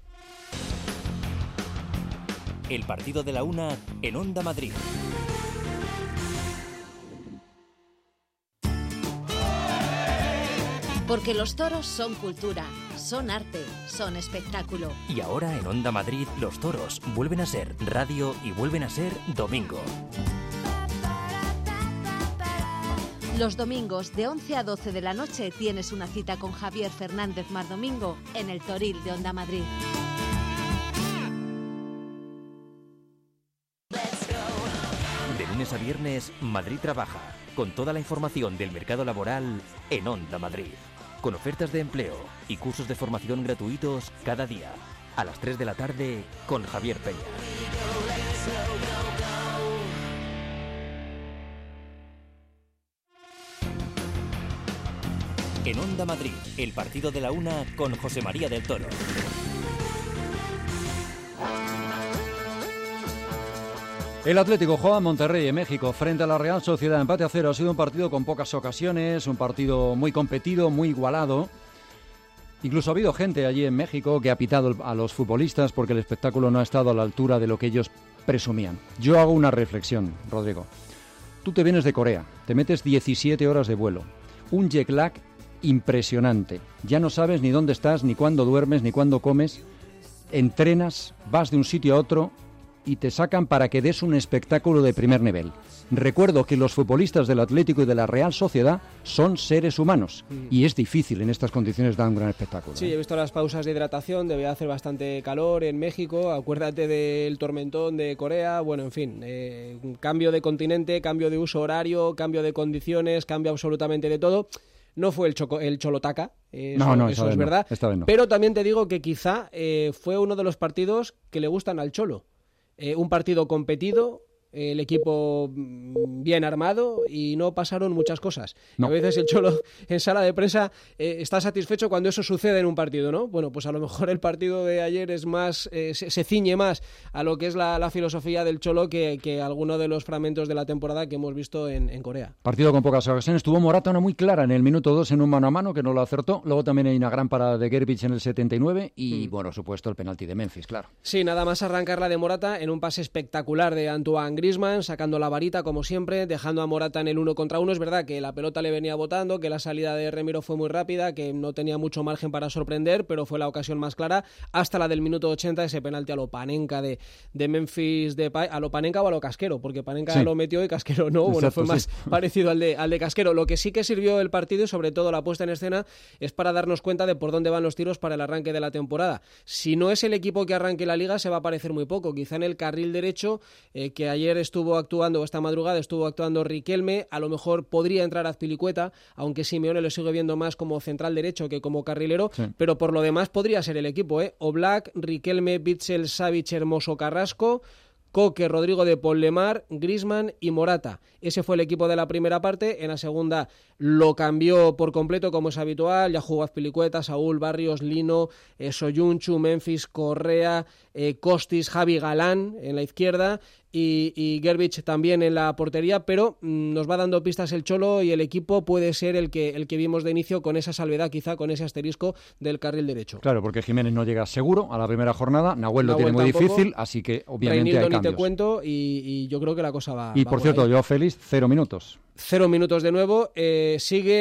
El partido de la una en Onda Madrid. Porque los toros son cultura, son arte, son espectáculo. Y ahora en Onda Madrid los toros vuelven a ser radio y vuelven a ser domingo. Los domingos de once a doce de la noche tienes una cita con Javier Fernández Mardomingo en el Toril de Onda Madrid. De lunes a viernes, Madrid trabaja, con toda la información del mercado laboral en Onda Madrid. Con ofertas de empleo y cursos de formación gratuitos cada día. A las tres de la tarde con Javier Peña. En Onda Madrid, el partido de la una con José María del Toro. El Atlético juega en Monterrey, en México, frente a la Real Sociedad. Empate a cero. Ha sido un partido con pocas ocasiones, un partido muy competido, muy igualado. Incluso ha habido gente allí en México que ha pitado a los futbolistas porque el espectáculo no ha estado a la altura de lo que ellos presumían. Yo hago una reflexión, Rodrigo. Tú te vienes de Corea, te metes diecisiete horas de vuelo, un jet lag impresionante. Ya no sabes ni dónde estás, ni cuándo duermes, ni cuándo comes. Entrenas, vas de un sitio a otro y te sacan para que des un espectáculo de primer nivel. Recuerdo que los futbolistas del Atlético y de la Real Sociedad son seres humanos mm. y es difícil en estas condiciones dar un gran espectáculo. Sí, he visto las pausas de hidratación, debía hacer bastante calor en México, acuérdate del tormentón de Corea, bueno, en fin, eh, cambio de continente, cambio de uso horario, cambio de condiciones, cambio absolutamente de todo. No fue el, choco, el Cholotaca, eso, no, no, eso es no, verdad, no. Pero también te digo que quizá eh, fue uno de los partidos que le gustan al Cholo. Eh, un partido competido, el equipo bien armado y no pasaron muchas cosas. No. A veces el Cholo en sala de prensa eh, está satisfecho cuando eso sucede en un partido, ¿no? Bueno, pues a lo mejor el partido de ayer es más eh, se, se ciñe más a lo que es la, la filosofía del Cholo que, que alguno de los fragmentos de la temporada que hemos visto en, en Corea. Partido con pocas ocasiones. Tuvo Morata una muy clara en el minuto dos en un mano a mano que no lo acertó. Luego también hay una gran parada de Gerbich en el setenta y nueve y, mm. bueno, supuesto el penalti de Memphis, claro. Sí, nada más arrancar la de Morata en un pase espectacular de Antoine Griezmann, sacando la varita como siempre, dejando a Morata en el uno contra uno. Es verdad que la pelota le venía botando, que la salida de Remiro fue muy rápida, que no tenía mucho margen para sorprender, pero fue la ocasión más clara hasta la del minuto ochenta, ese penalti a lo Panenka de, de Memphis Depay, a lo Panenka o a lo Casquero, porque Panenka sí. lo metió y Casquero no. Bueno, Exacto, fue más sí. parecido al de, al de Casquero. Lo que sí que sirvió el partido y sobre todo la puesta en escena es para darnos cuenta de por dónde van los tiros para el arranque de la temporada. Si no es el equipo que arranque la Liga se va a parecer muy poco, quizá en el carril derecho, eh, que ayer estuvo actuando, esta madrugada estuvo actuando Riquelme, a lo mejor podría entrar Azpilicueta, aunque Simeone lo sigue viendo más como central derecho que como carrilero, sí. pero por lo demás podría ser el equipo, ¿eh? Oblak, Riquelme, Bitzel, Savic, Hermoso, Carrasco, Coque, Rodrigo de Paul Lemar, Griezmann y Morata. Ese fue el equipo de la primera parte. En la segunda lo cambió por completo, como es habitual. Ya jugó Azpilicueta, Saúl, Barrios, Lino, eh, Soyuncu, Memphis, Correa, eh, Costis, Javi Galán en la izquierda y, y Gerbich también en la portería, pero mmm, nos va dando pistas el Cholo y el equipo puede ser el que, el que vimos de inicio, con esa salvedad quizá, con ese asterisco del carril derecho. Claro, porque Jiménez no llega seguro a la primera jornada, Nahuel lo tiene muy tampoco, difícil, así que obviamente Reinildo hay cambios. Ni te cuento y, y yo creo que la cosa va. Y va por cierto, ahí. Joao Félix, cero minutos. Cero minutos de nuevo. Eh,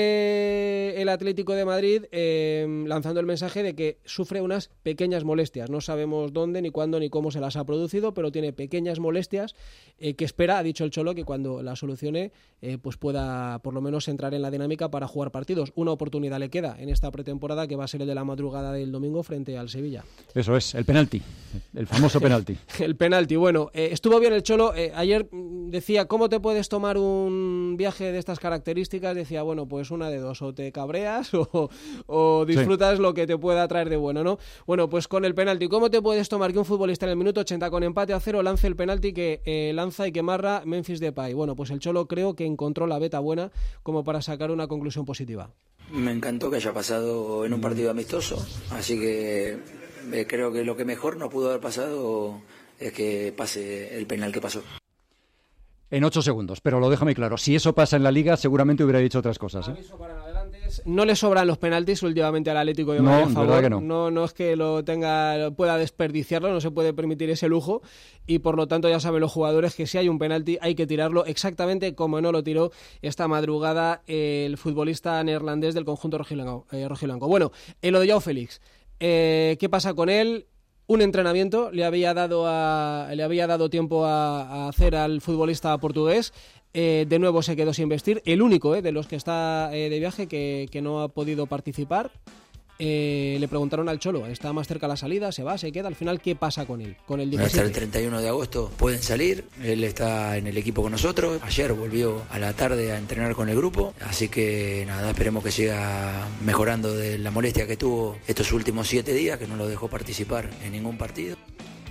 sigue el Atlético de Madrid eh, lanzando el mensaje de que sufre unas pequeñas molestias. No sabemos dónde, ni cuándo, ni cómo se las ha producido, pero tiene pequeñas molestias eh, que espera, ha dicho el Cholo, que cuando la solucione eh, pues pueda por lo menos entrar en la dinámica para jugar partidos. Una oportunidad le queda en esta pretemporada, que va a ser el de la madrugada del domingo frente al Sevilla. Eso es, el penalti, el famoso penalti. El penalti, bueno, eh, estuvo bien el Cholo. Eh, ayer decía, ¿cómo te puedes tomar un viaje de estas características? Decía, bueno, pues una de dos, o te cabreas o, o disfrutas sí. lo que te pueda traer de bueno, ¿no? Bueno, pues con el penalti, ¿cómo te puedes tomar que un futbolista en el minuto ochenta con empate a cero lance el penalti que eh, lanza y que marra Memphis Depay? Bueno, pues el Cholo creo que encontró la beta buena como para sacar una conclusión positiva. Me encantó que haya pasado en un partido amistoso, así que eh, creo que lo que mejor no pudo haber pasado es que pase el penal que pasó. En ocho segundos, pero lo dejo muy claro. Si eso pasa en la Liga, seguramente hubiera dicho otras cosas. ¿eh? No le sobran los penaltis últimamente al Atlético de Madrid. No, a favor. verdad que no. no. No es que lo tenga, pueda desperdiciarlo, no se puede permitir ese lujo y por lo tanto ya saben los jugadores que si hay un penalti hay que tirarlo exactamente como no lo tiró esta madrugada el futbolista neerlandés del conjunto rojiblanco. Eh, rojiblanco. Bueno, en lo de Joao Félix, eh, ¿qué pasa con él? Un entrenamiento le había dado a, le había dado tiempo a, a hacer al futbolista portugués. Eh, de nuevo se quedó sin vestir, el único eh, de los que está eh, de viaje que, que no ha podido participar. Eh, le preguntaron al Cholo, está más cerca la salida, se va, se queda, al final ¿qué pasa con él? Con el diecisiete. Hasta el treinta y uno de agosto pueden salir, él está en el equipo con nosotros, ayer volvió a la tarde a entrenar con el grupo, así que nada, esperemos que siga mejorando de la molestia que tuvo estos últimos siete días, que no lo dejó participar en ningún partido.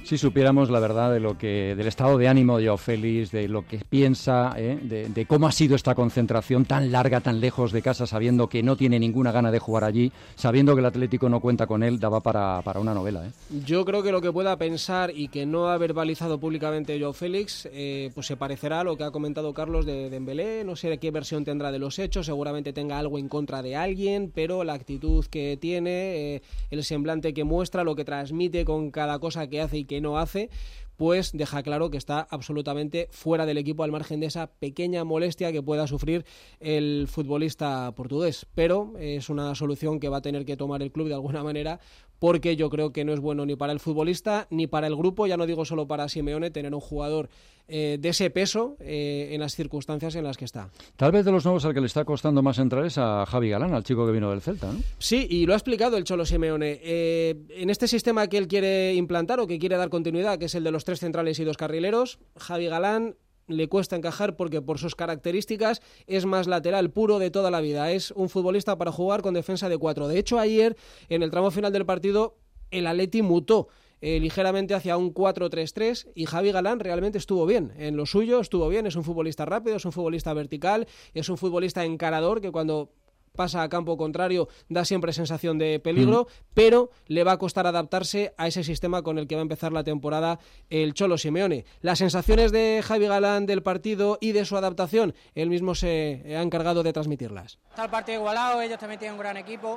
Si supiéramos la verdad de lo que, del estado de ánimo de Joao Félix, de lo que piensa, ¿eh? de, de cómo ha sido esta concentración tan larga, tan lejos de casa, sabiendo que no tiene ninguna gana de jugar allí, sabiendo que el Atlético no cuenta con él, daba para, para una novela. ¿eh? Yo creo que lo que pueda pensar y que no ha verbalizado públicamente Joao Félix, eh, pues se parecerá a lo que ha comentado Carlos de Dembélé. No sé qué versión tendrá de los hechos, seguramente tenga algo en contra de alguien, pero la actitud que tiene, eh, el semblante que muestra, lo que transmite con cada cosa que hace y que no hace, pues deja claro que está absolutamente fuera del equipo, al margen de esa pequeña molestia que pueda sufrir el futbolista portugués. Pero es una solución que va a tener que tomar el club de alguna manera, porque yo creo que no es bueno ni para el futbolista ni para el grupo, ya no digo solo para Simeone, tener un jugador eh, de ese peso eh, en las circunstancias en las que está. Tal vez de los nuevos al que le está costando más entrar es a Javi Galán, al chico que vino del Celta, ¿no? Sí, y lo ha explicado el Cholo Simeone. Eh, en este sistema que él quiere implantar o que quiere dar continuidad, que es el de los tres centrales y dos carrileros, Javi Galán le cuesta encajar porque por sus características es más lateral puro de toda la vida. Es un futbolista para jugar con defensa de cuatro. De hecho, ayer, en el tramo final del partido, el Atleti mutó eh, ligeramente hacia un cuatro tres tres y Javi Galán realmente estuvo bien. En lo suyo estuvo bien. Es un futbolista rápido, es un futbolista vertical, es un futbolista encarador que cuando pasa a campo contrario da siempre sensación de peligro, mm. pero le va a costar adaptarse a ese sistema con el que va a empezar la temporada el Cholo Simeone. Las sensaciones de Javi Galán del partido y de su adaptación, él mismo se ha encargado de transmitirlas. Está el partido igualado, ellos también tienen un gran equipo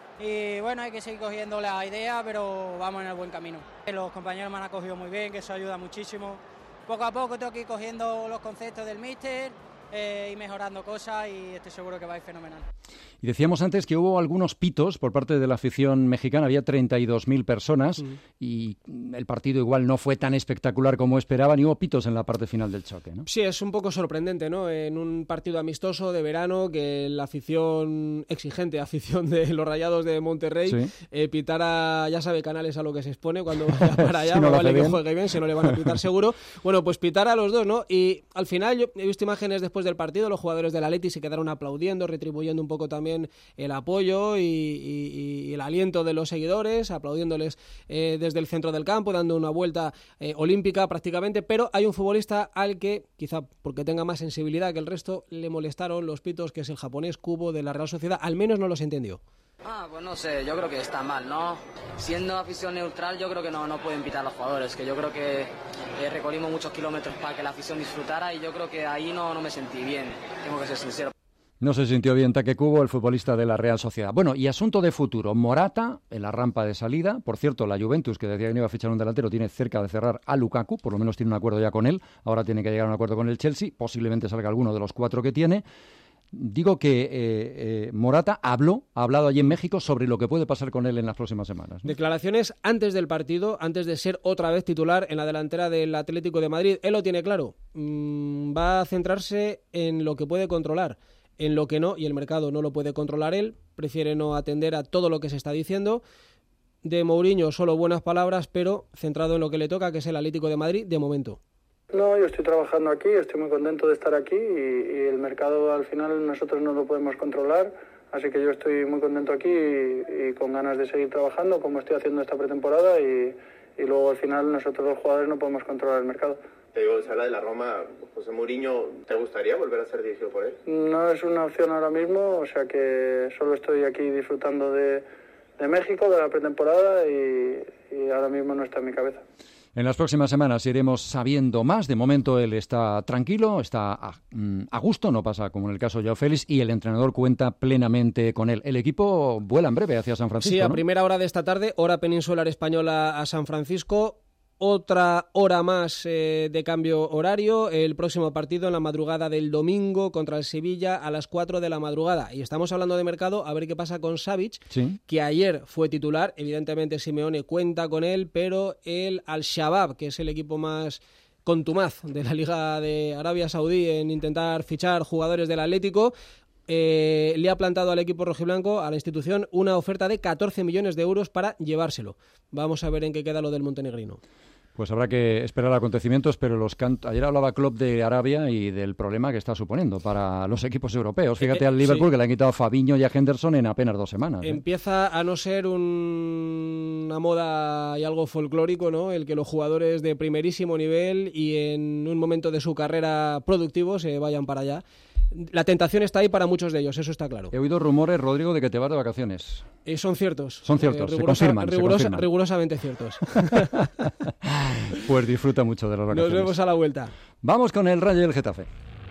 y bueno, hay que seguir cogiendo la idea, pero vamos en el buen camino. Los compañeros me han acogido muy bien, que eso ayuda muchísimo. Poco a poco tengo que ir cogiendo los conceptos del míster Eh, y mejorando cosas y estoy seguro que va a ir fenomenal. Y decíamos antes que hubo algunos pitos por parte de la afición mexicana, había treinta y dos mil personas mm. y el partido igual no fue tan espectacular como esperaban y hubo pitos en la parte final del choque, ¿no? Sí, es un poco sorprendente, ¿no? En un partido amistoso de verano que la afición exigente, afición de los Rayados de Monterrey, sí. eh, pitara, ya sabe Canales a lo que se expone cuando vaya para allá, si no vale que juegue bien, si no le van a pitar seguro. Bueno, pues pitara a los dos, ¿no? Y al final yo he visto imágenes después del partido, los jugadores del Atleti se quedaron aplaudiendo, retribuyendo un poco también el apoyo y, y, y el aliento de los seguidores, aplaudiéndoles eh, desde el centro del campo, dando una vuelta eh, olímpica prácticamente, pero hay un futbolista al que, quizá porque tenga más sensibilidad que el resto, le molestaron los pitos, que es el japonés Kubo de la Real Sociedad, al menos no los entendió. Ah, pues no sé, yo creo que está mal, ¿no? Siendo afición neutral, yo creo que no, no pueden pitar a los jugadores, que yo creo que eh, recorrimos muchos kilómetros para que la afición disfrutara y yo creo que ahí no, no me sentí bien, tengo que ser sincero. No se sintió bien Taque Kubo, el futbolista de la Real Sociedad. Bueno, y asunto de futuro, Morata en la rampa de salida. Por cierto, la Juventus, que decía que no iba a fichar un delantero, tiene cerca de cerrar a Lukaku, por lo menos tiene un acuerdo ya con él, ahora tiene que llegar a un acuerdo con el Chelsea, posiblemente salga alguno de los cuatro que tiene. Digo que eh, eh, Morata habló, ha hablado allí en México sobre lo que puede pasar con él en las próximas semanas, ¿no? Declaraciones antes del partido, antes de ser otra vez titular en la delantera del Atlético de Madrid. Él lo tiene claro, mm, va a centrarse en lo que puede controlar, en lo que no, y el mercado no lo puede controlar él, prefiere no atender a todo lo que se está diciendo. De Mourinho solo buenas palabras, pero centrado en lo que le toca, que es el Atlético de Madrid, de momento. No, yo estoy trabajando aquí, estoy muy contento de estar aquí y, y el mercado al final nosotros no lo podemos controlar, así que yo estoy muy contento aquí y, y con ganas de seguir trabajando como estoy haciendo esta pretemporada y, y luego al final nosotros los jugadores no podemos controlar el mercado. Te digo, se habla de la Roma, José Mourinho, ¿te gustaría volver a ser dirigido por él? No es una opción ahora mismo, o sea que solo estoy aquí disfrutando de, de México, de la pretemporada y, y ahora mismo no está en mi cabeza. En las próximas semanas iremos sabiendo más. De momento él está tranquilo, está a, a gusto, no pasa como en el caso de Joao Félix, y el entrenador cuenta plenamente con él. El equipo vuela en breve hacia San Francisco. Sí, a ¿no? primera hora de esta tarde, hora peninsular española a San Francisco. Otra hora más eh, de cambio horario, el próximo partido en la madrugada del domingo contra el Sevilla a las cuatro de la madrugada. Y estamos hablando de mercado, a ver qué pasa con Savic, sí. que ayer fue titular, evidentemente Simeone cuenta con él, pero el Al-Shabaab, que es el equipo más contumaz de la Liga de Arabia Saudí en intentar fichar jugadores del Atlético, Eh, le ha plantado al equipo rojiblanco, a la institución, una oferta de catorce millones de euros para llevárselo. Vamos a ver en qué queda lo del montenegrino. Pues habrá que esperar acontecimientos, pero los can... ayer hablaba Klopp de Arabia y del problema que está suponiendo para los equipos europeos. Fíjate eh, al Liverpool sí. que le han quitado a Fabinho y a Henderson en apenas dos semanas. ¿eh? Empieza a no ser un... una moda y algo folclórico, ¿no? El que los jugadores de primerísimo nivel y en un momento de su carrera productivo se vayan para allá. La tentación está ahí para muchos de ellos, eso está claro. He oído rumores, Rodrigo, de que te vas de vacaciones. Eh, son ciertos. Son ciertos, eh, rigurosa, se, confirman, rigurosa, se confirman. Rigurosamente ciertos. Pues disfruta mucho de las vacaciones. Nos vemos a la vuelta. Vamos con el Rayo y el Getafe.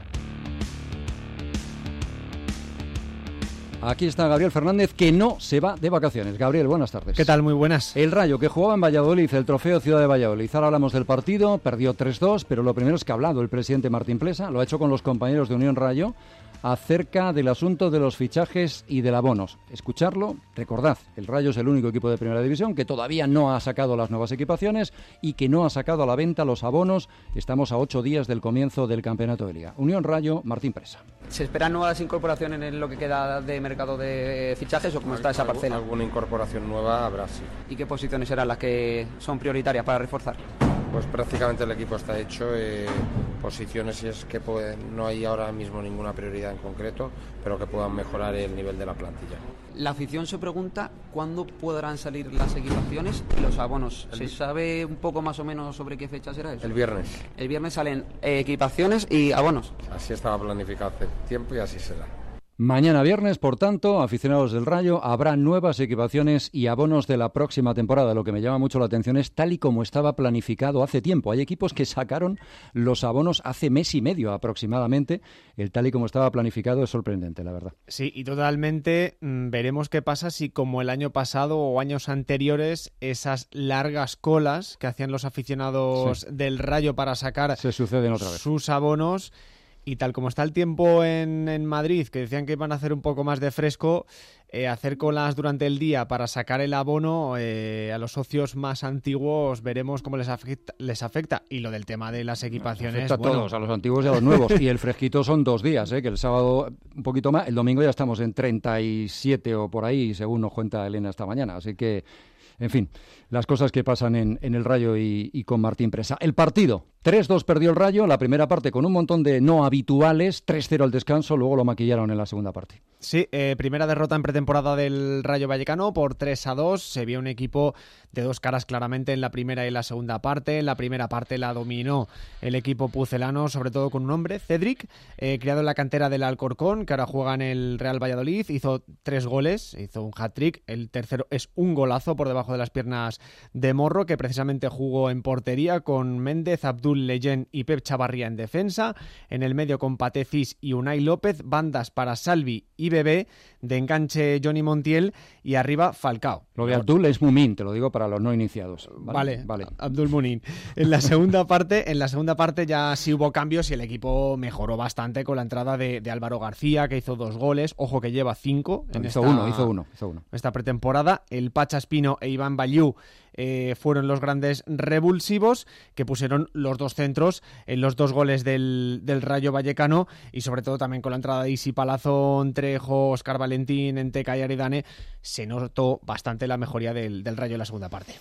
Aquí está Gabriel Fernández, que no se va de vacaciones. Gabriel, buenas tardes. ¿Qué tal? Muy buenas. El Rayo, que jugaba en Valladolid, el trofeo Ciudad de Valladolid. Ahora hablamos del partido, perdió tres dos, pero lo primero es que ha hablado el presidente Martín Presa, lo ha hecho con los compañeros de Unión Rayo, acerca del asunto de los fichajes y del abonos. Escucharlo, recordad, el Rayo es el único equipo de Primera División que todavía no ha sacado las nuevas equipaciones y que no ha sacado a la venta los abonos. Estamos a ocho días del comienzo del Campeonato de Liga. Unión Rayo, Martín Presa. ¿Se esperan nuevas incorporaciones en lo que queda de mercado de fichajes o cómo está esa parcela? Alguna incorporación nueva habrá, sí. ¿Y qué posiciones serán las que son prioritarias para reforzar? Pues prácticamente el equipo está hecho, eh, posiciones es que pueden, no hay ahora mismo ninguna prioridad en concreto, pero que puedan mejorar el nivel de la plantilla. La afición se pregunta cuándo podrán salir las equipaciones y los abonos. ¿Se sabe un poco más o menos sobre qué fecha será eso? El viernes. El viernes salen eh, equipaciones y abonos. Así estaba planificado hace tiempo y así será. Mañana viernes, por tanto, aficionados del Rayo, habrá nuevas equipaciones y abonos de la próxima temporada. Lo que me llama mucho la atención es tal y como estaba planificado hace tiempo. Hay equipos que sacaron los abonos hace mes y medio aproximadamente. El tal y como estaba planificado es sorprendente, la verdad. Sí, y totalmente mmm, veremos qué pasa si, como el año pasado o años anteriores, esas largas colas que hacían los aficionados sí. del Rayo para sacar Se suceden otra vez. sus abonos. Y tal como está el tiempo en, en Madrid, que decían que iban a hacer un poco más de fresco, eh, hacer colas durante el día para sacar el abono eh, a los socios más antiguos, veremos cómo les afecta, les afecta. Y lo del tema de las equipaciones... Afecta a bueno. todos, a los antiguos y a los nuevos. Y el fresquito son dos días, ¿eh? Que el sábado un poquito más, el domingo ya estamos en treinta y siete o por ahí, según nos cuenta Elena esta mañana. Así que, en fin, las cosas que pasan en, en el Rayo y, y con Martín Presa. El partido, tres dos perdió el Rayo, la primera parte con un montón de no habituales, tres cero al descanso, luego lo maquillaron en la segunda parte. Sí, eh, primera derrota en pretemporada del Rayo Vallecano por tres a dos, se vio un equipo de dos caras claramente en la primera y la segunda parte. En la primera parte la dominó el equipo pucelano, sobre todo con un hombre, Cedric, eh, criado en la cantera del Alcorcón, que ahora juega en el Real Valladolid, hizo tres goles, hizo un hat-trick, el tercero es un golazo por debajo de las piernas de Morro, que precisamente jugó en portería con Méndez, Abdul Leyen y Pep Chavarría en defensa, en el medio con Paté Cis y Unai López, bandas para Salvi y Bebé, de enganche Johnny Montiel y arriba Falcao. Lo de Abdul es Mumin, te lo digo para los no iniciados. Vale, vale, vale. Abdul Mumin. En la segunda parte, en la segunda parte ya sí hubo cambios y el equipo mejoró bastante con la entrada de, de Álvaro García, que hizo dos goles, ojo que lleva cinco en hizo esta, uno, hizo uno, hizo uno. esta pretemporada. El Pacha Espino e Iván Bayú Eh, fueron los grandes revulsivos que pusieron los dos centros en los dos goles del, del Rayo Vallecano, y sobre todo también con la entrada de Isi Palazón, Trejo, Óscar Valentín, Enteca y Aridane, se notó bastante la mejoría del, del Rayo en la segunda parte.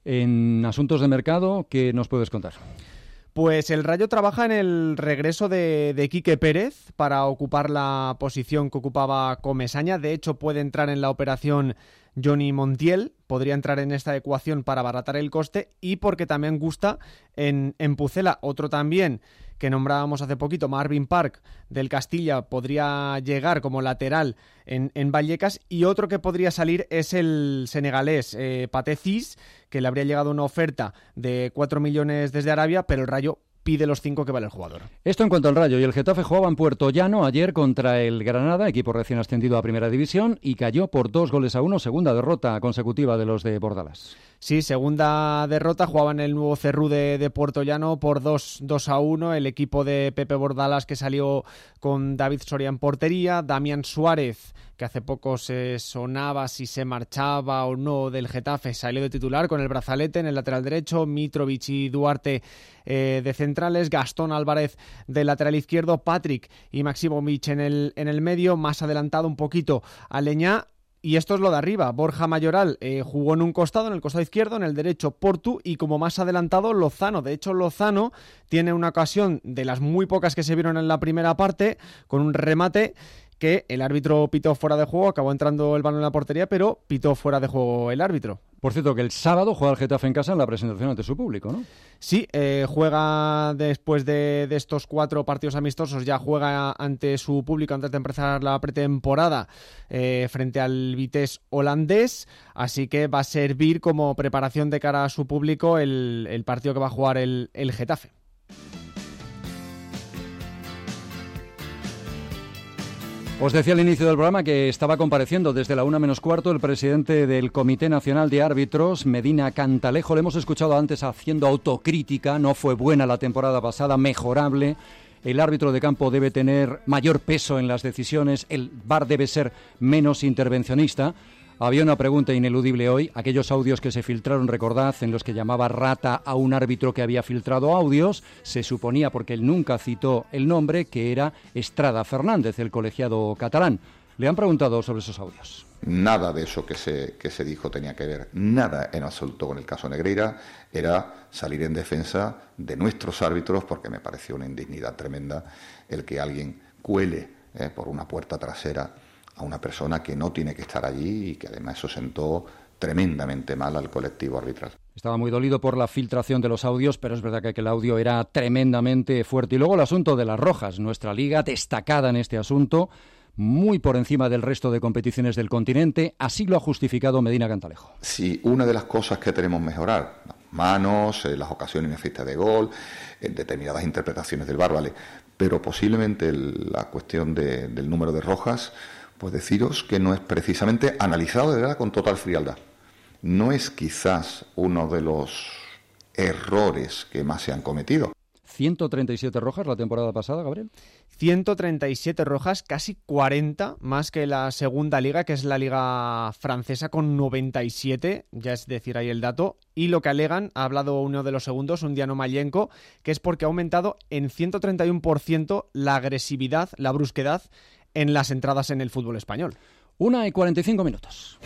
En asuntos de mercado, ¿qué nos puedes contar? Pues el Rayo trabaja en el regreso de, de Quique Pérez para ocupar la posición que ocupaba Comesaña. De hecho, puede entrar en la operación Johnny Montiel, podría entrar en esta ecuación para abaratar el coste, y porque también gusta en, en Pucela. Otro también que nombrábamos hace poquito, Marvin Park del Castilla, podría llegar como lateral en, en Vallecas, y otro que podría salir es el senegalés eh, Paté Cis, que le habría llegado una oferta de cuatro millones desde Arabia, pero el Rayo pide los cinco que vale el jugador. Esto en cuanto al Rayo. Y el Getafe jugaba en Puerto Llano ayer contra el Granada, equipo recién ascendido a Primera División, y cayó por dos goles a uno, segunda derrota consecutiva de los de Bordalas. Sí, segunda derrota, jugaba en el nuevo Cerrú de, de Puerto Llano por dos a uno, el equipo de Pepe Bordalas, que salió con David Soria en portería, Damián Suárez, que hace poco se sonaba si se marchaba o no del Getafe, salió de titular con el brazalete en el lateral derecho, Mitrovic y Duarte eh, de centrales, Gastón Álvarez de lateral izquierdo, Patrick y Maximovic en el, en el medio, más adelantado un poquito Aleñá, Y esto es lo de arriba. Borja Mayoral eh, jugó en un costado, en el costado izquierdo, en el derecho Portu y como más adelantado Lozano. De hecho, Lozano tiene una ocasión de las muy pocas que se vieron en la primera parte con un remate que el árbitro pitó fuera de juego, acabó entrando el balón en la portería, pero pitó fuera de juego el árbitro. Por cierto, que el sábado juega el Getafe en casa en la presentación ante su público, ¿no? Sí, eh, juega después de, de estos cuatro partidos amistosos, ya juega ante su público antes de empezar la pretemporada eh, frente al Vitesse holandés, así que va a servir como preparación de cara a su público el, el partido que va a jugar el, el Getafe. Os decía al inicio del programa que estaba compareciendo desde la una menos cuarto el presidente del Comité Nacional de Árbitros, Medina Cantalejo. Le hemos escuchado antes haciendo autocrítica, no fue buena la temporada pasada, mejorable. El árbitro de campo debe tener mayor peso en las decisiones, el V A R debe ser menos intervencionista. Había una pregunta ineludible hoy, aquellos audios que se filtraron, recordad, en los que llamaba rata a un árbitro que había filtrado audios, se suponía, porque él nunca citó el nombre, que era Estrada Fernández, el colegiado catalán. Le han preguntado sobre esos audios. Nada de eso que se, que se dijo tenía que ver, nada en absoluto con el caso Negreira, era salir en defensa de nuestros árbitros, porque me pareció una indignidad tremenda el que alguien cuele eh, por una puerta trasera a una persona que no tiene que estar allí y que además eso sentó tremendamente mal al colectivo arbitral. Estaba muy dolido por la filtración de los audios, pero es verdad que aquel audio era tremendamente fuerte. Y luego el asunto de las rojas, nuestra liga destacada en este asunto, muy por encima del resto de competiciones del continente, así lo ha justificado Medina Cantalejo. Sí, una de las cosas que tenemos que mejorar, manos, eh, las ocasiones en fiesta de gol, en eh, determinadas interpretaciones del V A R, vale, pero posiblemente el, la cuestión de, del número de rojas, pues deciros que no es precisamente analizado de verdad con total frialdad. No es quizás uno de los errores que más se han cometido. ciento treinta y siete rojas la temporada pasada, Gabriel. ciento treinta y siete rojas, casi cuarenta más que la segunda liga, que es la liga francesa, con noventa y siete, ya es decir, ahí el dato. Y lo que alegan, ha hablado uno de los segundos, un Diano Mayenko, que es porque ha aumentado en ciento treinta y uno por ciento la agresividad, la brusquedad en las entradas en el fútbol español. Una y cuarenta y cinco minutos.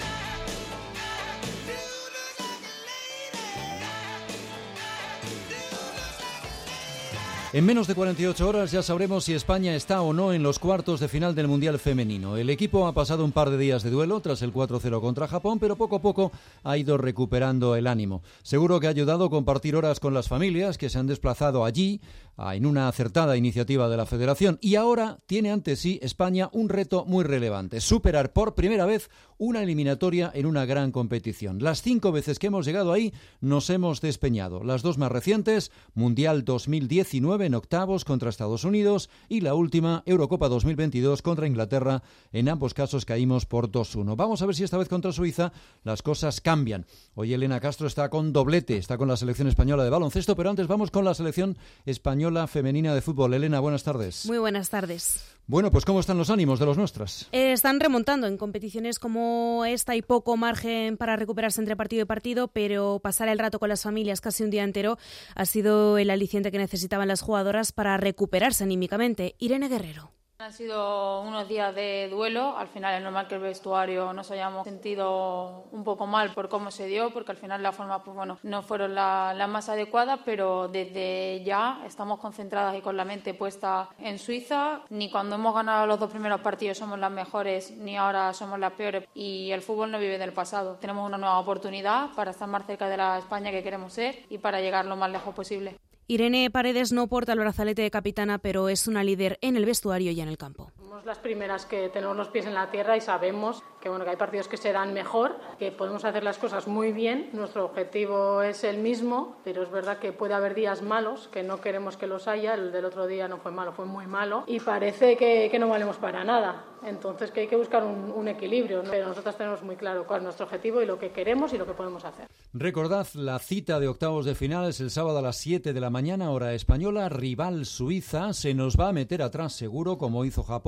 En menos de cuarenta y ocho horas ya sabremos si España está o no en los cuartos de final del Mundial Femenino. El equipo ha pasado un par de días de duelo tras el cuatro cero contra Japón, pero poco a poco ha ido recuperando el ánimo. Seguro que ha ayudado compartir horas con las familias que se han desplazado allí en una acertada iniciativa de la Federación. Y ahora tiene ante sí España un reto muy relevante: superar por primera vez una eliminatoria en una gran competición. Las cinco veces que hemos llegado ahí nos hemos despeñado. Las dos más recientes, Mundial dos mil diecinueve en octavos contra Estados Unidos y la última, Eurocopa dos mil veintidós contra Inglaterra. En ambos casos caímos por dos uno. Vamos a ver si esta vez contra Suiza las cosas cambian. Hoy Elena Castro está con doblete, está con la selección española de baloncesto, pero antes vamos con la selección española femenina de fútbol. Elena, buenas tardes. Muy buenas tardes. Bueno, pues ¿cómo están los ánimos de los nuestras? Eh, están remontando en competiciones como esta, hay poco margen para recuperarse entre partido y partido, pero pasar el rato con las familias casi un día entero ha sido el aliciente que necesitaban las jugadoras para recuperarse anímicamente. Irene Guerrero. Han sido unos días de duelo. Al final es normal que el vestuario nos hayamos sentido un poco mal por cómo se dio, porque al final las formas pues bueno, no fueron las la más adecuadas, pero desde ya estamos concentradas y con la mente puesta en Suiza. Ni cuando hemos ganado los dos primeros partidos somos las mejores, ni ahora somos las peores, y el fútbol no vive del pasado. Tenemos una nueva oportunidad para estar más cerca de la España que queremos ser y para llegar lo más lejos posible. Irene Paredes no porta el brazalete de capitana, pero es una líder en el vestuario y en el campo. Somos las primeras que tenemos los pies en la tierra y sabemos que, bueno, que hay partidos que se dan mejor, que podemos hacer las cosas muy bien. Nuestro objetivo es el mismo, pero es verdad que puede haber días malos, que no queremos que los haya. El del otro día no fue malo, fue muy malo y parece que, que no valemos para nada. Entonces que hay que buscar un, un equilibrio, ¿no? Pero nosotros tenemos muy claro cuál es nuestro objetivo y lo que queremos y lo que podemos hacer. Recordad, la cita de octavos de final es el sábado a las siete de la mañana, hora española. Rival Suiza, se nos va a meter atrás seguro, como hizo Japón.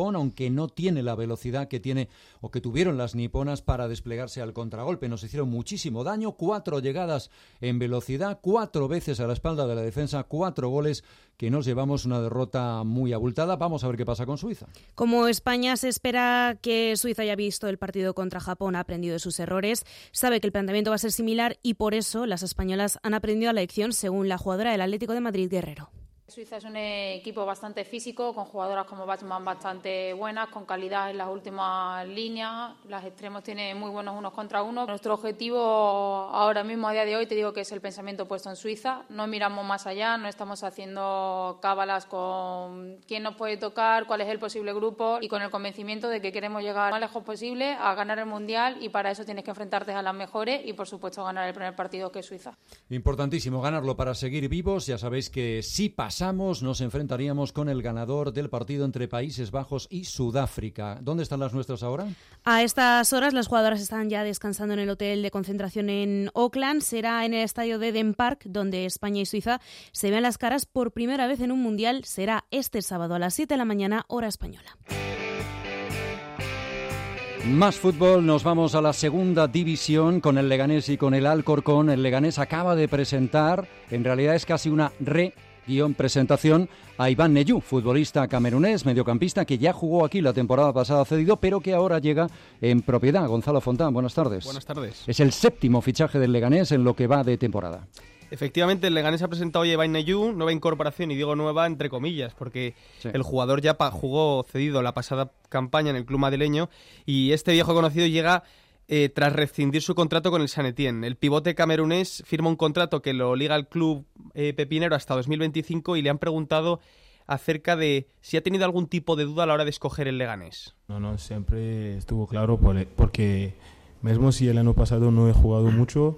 Japón, aunque no tiene la velocidad que tiene o que tuvieron las niponas para desplegarse al contragolpe. Nos hicieron muchísimo daño, cuatro llegadas en velocidad, cuatro veces a la espalda de la defensa, cuatro goles que nos llevamos, una derrota muy abultada. Vamos a ver qué pasa con Suiza. Como España, se espera que Suiza haya visto el partido contra Japón, ha aprendido de sus errores, sabe que el planteamiento va a ser similar y por eso las españolas han aprendido la lección, según la jugadora del Atlético de Madrid, Guerrero. Suiza es un equipo bastante físico, con jugadoras como Bachmann bastante buenas, con calidad en las últimas líneas. Las extremos tienen muy buenos unos contra uno. Nuestro objetivo ahora mismo, a día de hoy, te digo que es el pensamiento puesto en Suiza. No miramos más allá, no estamos haciendo cábalas con quién nos puede tocar, cuál es el posible grupo y con el convencimiento de que queremos llegar lo más lejos posible a ganar el Mundial y para eso tienes que enfrentarte a las mejores y, por supuesto, ganar el primer partido, que es Suiza. Importantísimo ganarlo para seguir vivos. Ya sabéis que si pasa nos enfrentaríamos con el ganador del partido entre Países Bajos y Sudáfrica. ¿Dónde están las nuestras ahora? A estas horas las jugadoras están ya descansando en el hotel de concentración en Auckland. Será en el estadio de Eden Park, donde España y Suiza se vean las caras por primera vez en un mundial. Será este sábado a las siete de la mañana, hora española. Más fútbol, nos vamos a la segunda división con el Leganés y con el Alcorcón. El Leganés acaba de presentar, en realidad es casi una re guión presentación, a Iván Neyú, futbolista camerunés, mediocampista, que ya jugó aquí la temporada pasada cedido, pero que ahora llega en propiedad. Gonzalo Fontán, buenas tardes. Buenas tardes. Es el séptimo fichaje del Leganés en lo que va de temporada. Efectivamente, el Leganés ha presentado hoy a Iván Neyú, nueva incorporación, y digo nueva entre comillas, porque sí. El jugador ya jugó cedido la pasada campaña en el club madrileño, y este viejo conocido llega Eh, tras rescindir su contrato con el Saint Etienne. El pivote camerunés firma un contrato que lo liga al club eh, pepinero hasta dos mil veinticinco y le han preguntado acerca de si ha tenido algún tipo de duda a la hora de escoger el Leganés. No, no, siempre estuvo claro por, porque mismo si el año pasado no he jugado mucho,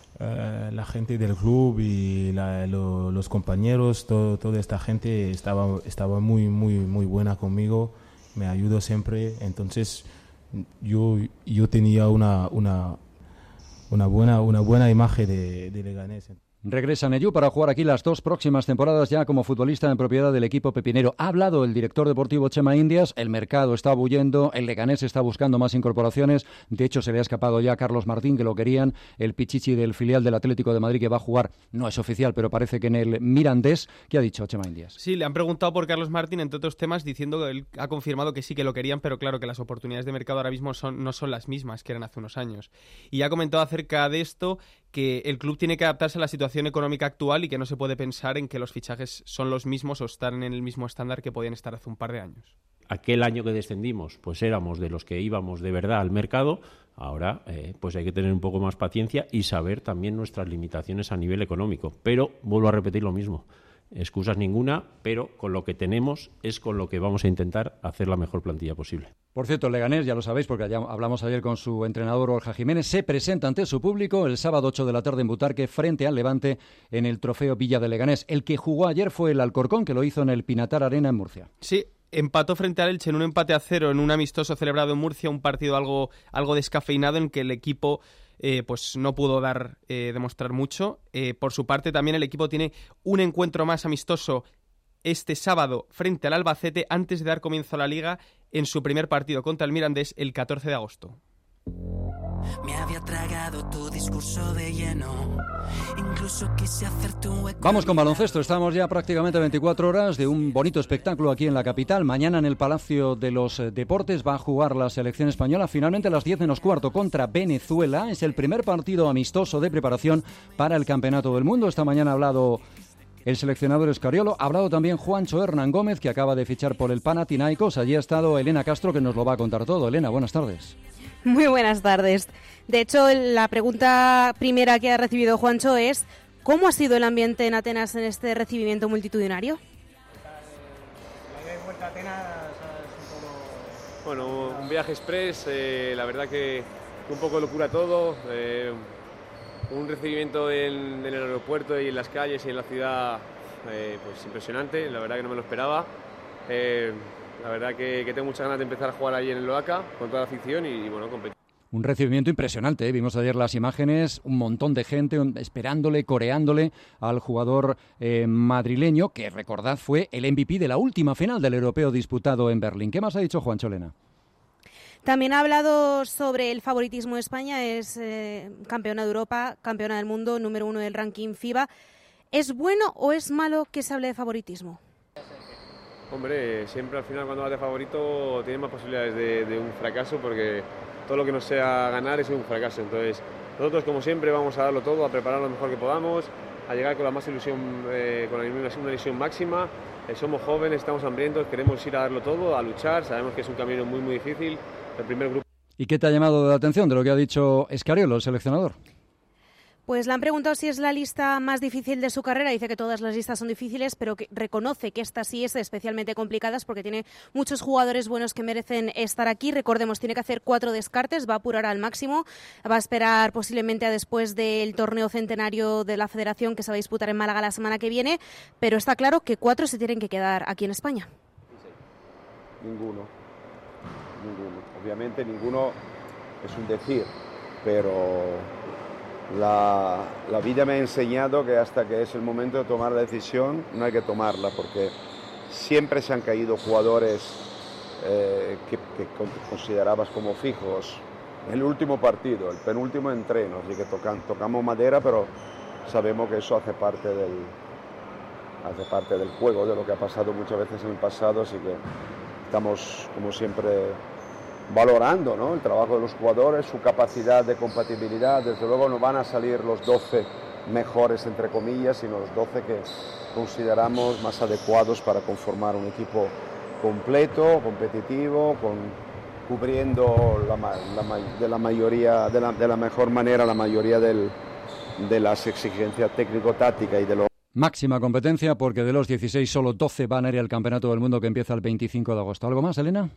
eh, la gente del club y la, lo, los compañeros, todo, toda esta gente estaba, estaba muy, muy, muy buena conmigo, me ayudó siempre, entonces Yo, yo tenía una, una, una, buena, una buena imagen de, de Leganés. Regresa Neyú para jugar aquí las dos próximas temporadas ya como futbolista en propiedad del equipo pepinero. Ha hablado el director deportivo Chema Indias, el mercado está bullendo, el Leganés está buscando más incorporaciones, de hecho se le ha escapado ya a Carlos Martín, que lo querían, el pichichi del filial del Atlético de Madrid que va a jugar, no es oficial, pero parece que en el Mirandés. ¿Qué ha dicho Chema Indias? Sí, le han preguntado por Carlos Martín, entre otros temas, diciendo que él ha confirmado que sí que lo querían, pero claro que las oportunidades de mercado ahora mismo son, no son las mismas que eran hace unos años. Y ha comentado acerca de esto que el club tiene que adaptarse a la situación económica actual y que no se puede pensar en que los fichajes son los mismos o están en el mismo estándar que podían estar hace un par de años. Aquel año que descendimos, pues éramos de los que íbamos de verdad al mercado. Ahora, eh, pues hay que tener un poco más paciencia y saber también nuestras limitaciones a nivel económico. Pero vuelvo a repetir lo mismo. Excusas ninguna, pero con lo que tenemos es con lo que vamos a intentar hacer la mejor plantilla posible. Por cierto, el Leganés, ya lo sabéis porque ya hablamos ayer con su entrenador Borja Jiménez, se presenta ante su público el sábado ocho de la tarde en Butarque frente al Levante en el trofeo Villa de Leganés. El que jugó ayer fue el Alcorcón, que lo hizo en el Pinatar Arena en Murcia. Sí, empató frente al Elche en un empate a cero en un amistoso celebrado en Murcia, un partido algo, algo descafeinado en que el equipo Eh, pues no pudo dar eh, demostrar mucho. Eh, por su parte, también el equipo tiene un encuentro más amistoso este sábado frente al Albacete antes de dar comienzo a la Liga en su primer partido contra el Mirandés el catorce de agosto. Me había tragado tu discurso de lleno. Incluso quise hacerte un hueco. Vamos con baloncesto. Estamos ya prácticamente veinticuatro horas de un bonito espectáculo aquí en la capital. Mañana en el Palacio de los Deportes va a jugar la selección española. Finalmente a las diez menos cuarto contra Venezuela. Es el primer partido amistoso de preparación para el Campeonato del Mundo. Esta mañana ha hablado el seleccionador Escariolo. Ha hablado también Juancho Hernán Gómez, que acaba de fichar por el Panathinaikos. Allí ha estado Elena Castro, que nos lo va a contar todo. Elena, buenas tardes. Muy buenas tardes. De hecho, la pregunta primera que ha recibido Juancho es ¿cómo ha sido el ambiente en Atenas en este recibimiento multitudinario? La ida y vuelta a Atenas es un poco... Bueno, un viaje express, eh, la verdad que un poco locura todo, eh, un recibimiento en, en el aeropuerto y en las calles y en la ciudad eh, pues impresionante, la verdad que no me lo esperaba. Eh, La verdad que, que tengo muchas ganas de empezar a jugar allí en el Oaca con toda la afición y, y bueno, competir. Un recibimiento impresionante, ¿eh? Vimos ayer las imágenes, un montón de gente esperándole, coreándole al jugador eh, madrileño, que recordad fue el M V P de la última final del europeo disputado en Berlín. ¿Qué más ha dicho Juancho Lena? También ha hablado sobre el favoritismo de España, es eh, campeona de Europa, campeona del mundo, número uno del ranking FIBA. ¿Es bueno o es malo que se hable de favoritismo? Hombre, siempre al final cuando vas de favorito tienes más posibilidades de, de un fracaso, porque todo lo que no sea ganar es un fracaso. Entonces nosotros, como siempre, vamos a darlo todo, a preparar lo mejor que podamos, a llegar con la más ilusión, eh, con una, una ilusión máxima. Eh, somos jóvenes, estamos hambrientos, queremos ir a darlo todo, a luchar. Sabemos que es un camino muy muy difícil. El primer grupo. ¿Y qué te ha llamado la atención de lo que ha dicho Escariolo, el seleccionador? Pues le han preguntado si es la lista más difícil de su carrera. Dice que todas las listas son difíciles, pero que reconoce que esta sí es especialmente complicada porque tiene muchos jugadores buenos que merecen estar aquí. Recordemos, tiene que hacer cuatro descartes, va a apurar al máximo, va a esperar posiblemente a después del torneo centenario de la Federación que se va a disputar en Málaga la semana que viene, pero está claro que cuatro se tienen que quedar aquí en España. Ninguno, ninguno. Obviamente ninguno es un decir, pero... La, la vida me ha enseñado que hasta que es el momento de tomar la decisión no hay que tomarla, porque siempre se han caído jugadores eh, que, que considerabas como fijos. El último partido, el penúltimo entreno, así que tocan, tocamos madera, pero sabemos que eso hace parte del, hace parte del juego, de lo que ha pasado muchas veces en el pasado, así que estamos como siempre valorando, ¿no?, el trabajo de los jugadores, su capacidad de compatibilidad. Desde luego no van a salir los doce mejores, entre comillas, sino los doce que consideramos más adecuados para conformar un equipo completo, competitivo, con, cubriendo la, la, de, la mayoría, de, la, de la mejor manera la mayoría del, de las exigencias técnico-tácticas y de lo... Máxima competencia, porque de los dieciséis solo doce van a ir al Campeonato del Mundo que empieza el veinticinco de agosto. ¿Algo más, Elena?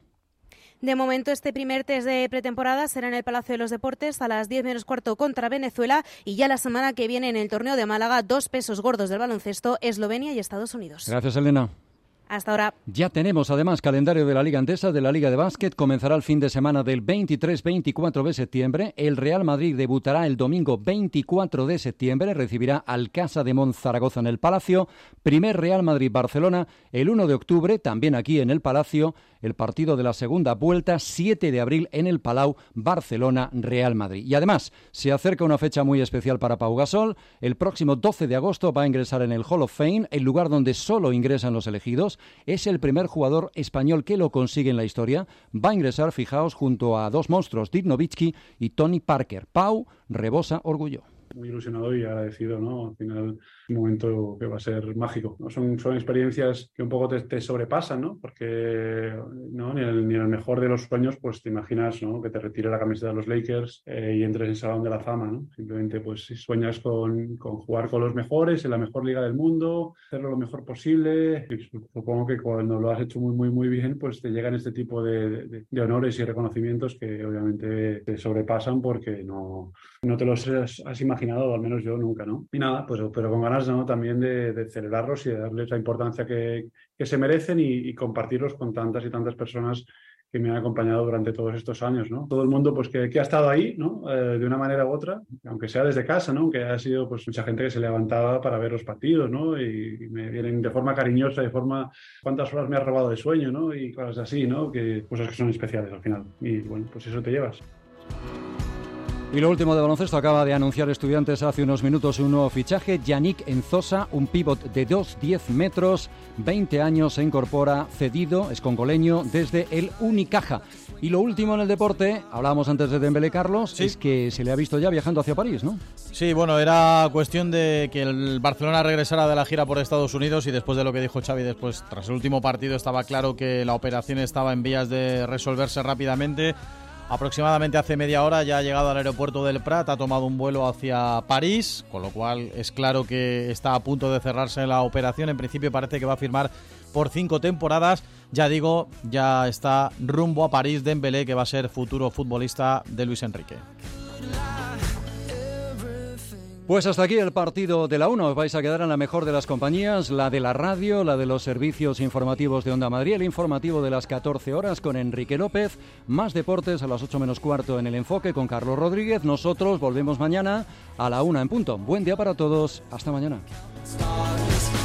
De momento, este primer test de pretemporada será en el Palacio de los Deportes a las diez menos cuarto contra Venezuela, y ya la semana que viene en el torneo de Málaga, dos pesos gordos del baloncesto, Eslovenia y Estados Unidos. Gracias, Elena. Hasta ahora. Ya tenemos además calendario de la Liga Endesa, de la Liga de Básquet. Comenzará el fin de semana del veintitrés veinticuatro de septiembre. El Real Madrid debutará el domingo veinticuatro de septiembre. Recibirá al Casa de Monzaragoza en el Palacio. Primer Real Madrid-Barcelona el uno de octubre, también aquí en el Palacio. El partido de la segunda vuelta, siete de abril en el Palau, Barcelona-Real Madrid. Y además, se acerca una fecha muy especial para Pau Gasol. El próximo doce de agosto va a ingresar en el Hall of Fame, el lugar donde solo ingresan los elegidos. Es el primer jugador español que lo consigue en la historia. Va a ingresar, fijaos, junto a dos monstruos, Dirk Nowitzki y Tony Parker. Pau rebosa orgullo. Muy ilusionado y agradecido, ¿no? Al final, un momento que va a ser mágico, ¿no? Son, son experiencias que un poco te, te sobrepasan, ¿no? Porque ¿no? Ni, el, ni el mejor de los sueños, pues te imaginas, ¿no?, que te retire la camiseta de los Lakers eh, y entres en el Salón de la Fama, ¿no? Simplemente, pues si sueñas con, con jugar con los mejores en la mejor liga del mundo, hacerlo lo mejor posible. Y supongo que cuando lo has hecho muy, muy, muy bien, pues te llegan este tipo de, de, de honores y reconocimientos que obviamente te sobrepasan, porque no, no te los has, has imaginado, al menos yo nunca, ¿no? Y nada, pues pero con ganas, ¿no?, también de, de celebrarlos y de darles la importancia que, que se merecen y, y compartirlos con tantas y tantas personas que me han acompañado durante todos estos años, ¿no? Todo el mundo, pues, que, que ha estado ahí, ¿no?, eh, de una manera u otra, aunque sea desde casa, ¿no?, que ha sido, pues, mucha gente que se levantaba para ver los partidos, ¿no?, y, y me vienen de forma cariñosa, de forma, cuántas horas me ha robado de sueño, ¿no?, y cosas así, ¿no?, que cosas que son especiales al final. Y, bueno, pues eso te llevas. Y lo último de baloncesto, acaba de anunciar Estudiantes hace unos minutos un nuevo fichaje. Yannick Enzosa, un pívot de dos diez metros, veinte años, se incorpora cedido, es congoleño, desde el Unicaja. Y lo último en el deporte, hablábamos antes de Dembélé, Carlos, sí, es que se le ha visto ya viajando hacia París, ¿no? Sí, bueno, era cuestión de que el Barcelona regresara de la gira por Estados Unidos, y después de lo que dijo Xavi, después, tras el último partido, estaba claro que la operación estaba en vías de resolverse rápidamente. Aproximadamente hace media hora ya ha llegado al aeropuerto del Prat, ha tomado un vuelo hacia París, con lo cual es claro que está a punto de cerrarse la operación. En principio parece que va a firmar por cinco temporadas. Ya digo, ya está rumbo a París Dembélé, que va a ser futuro futbolista de Luis Enrique. Pues hasta aquí el partido de la una. Os vais a quedar en la mejor de las compañías, la de la radio, la de los servicios informativos de Onda Madrid, el informativo de las catorce horas con Enrique López, más deportes a las ocho menos cuarto en El Enfoque con Carlos Rodríguez. Nosotros volvemos mañana a la una en punto. Buen día para todos. Hasta mañana.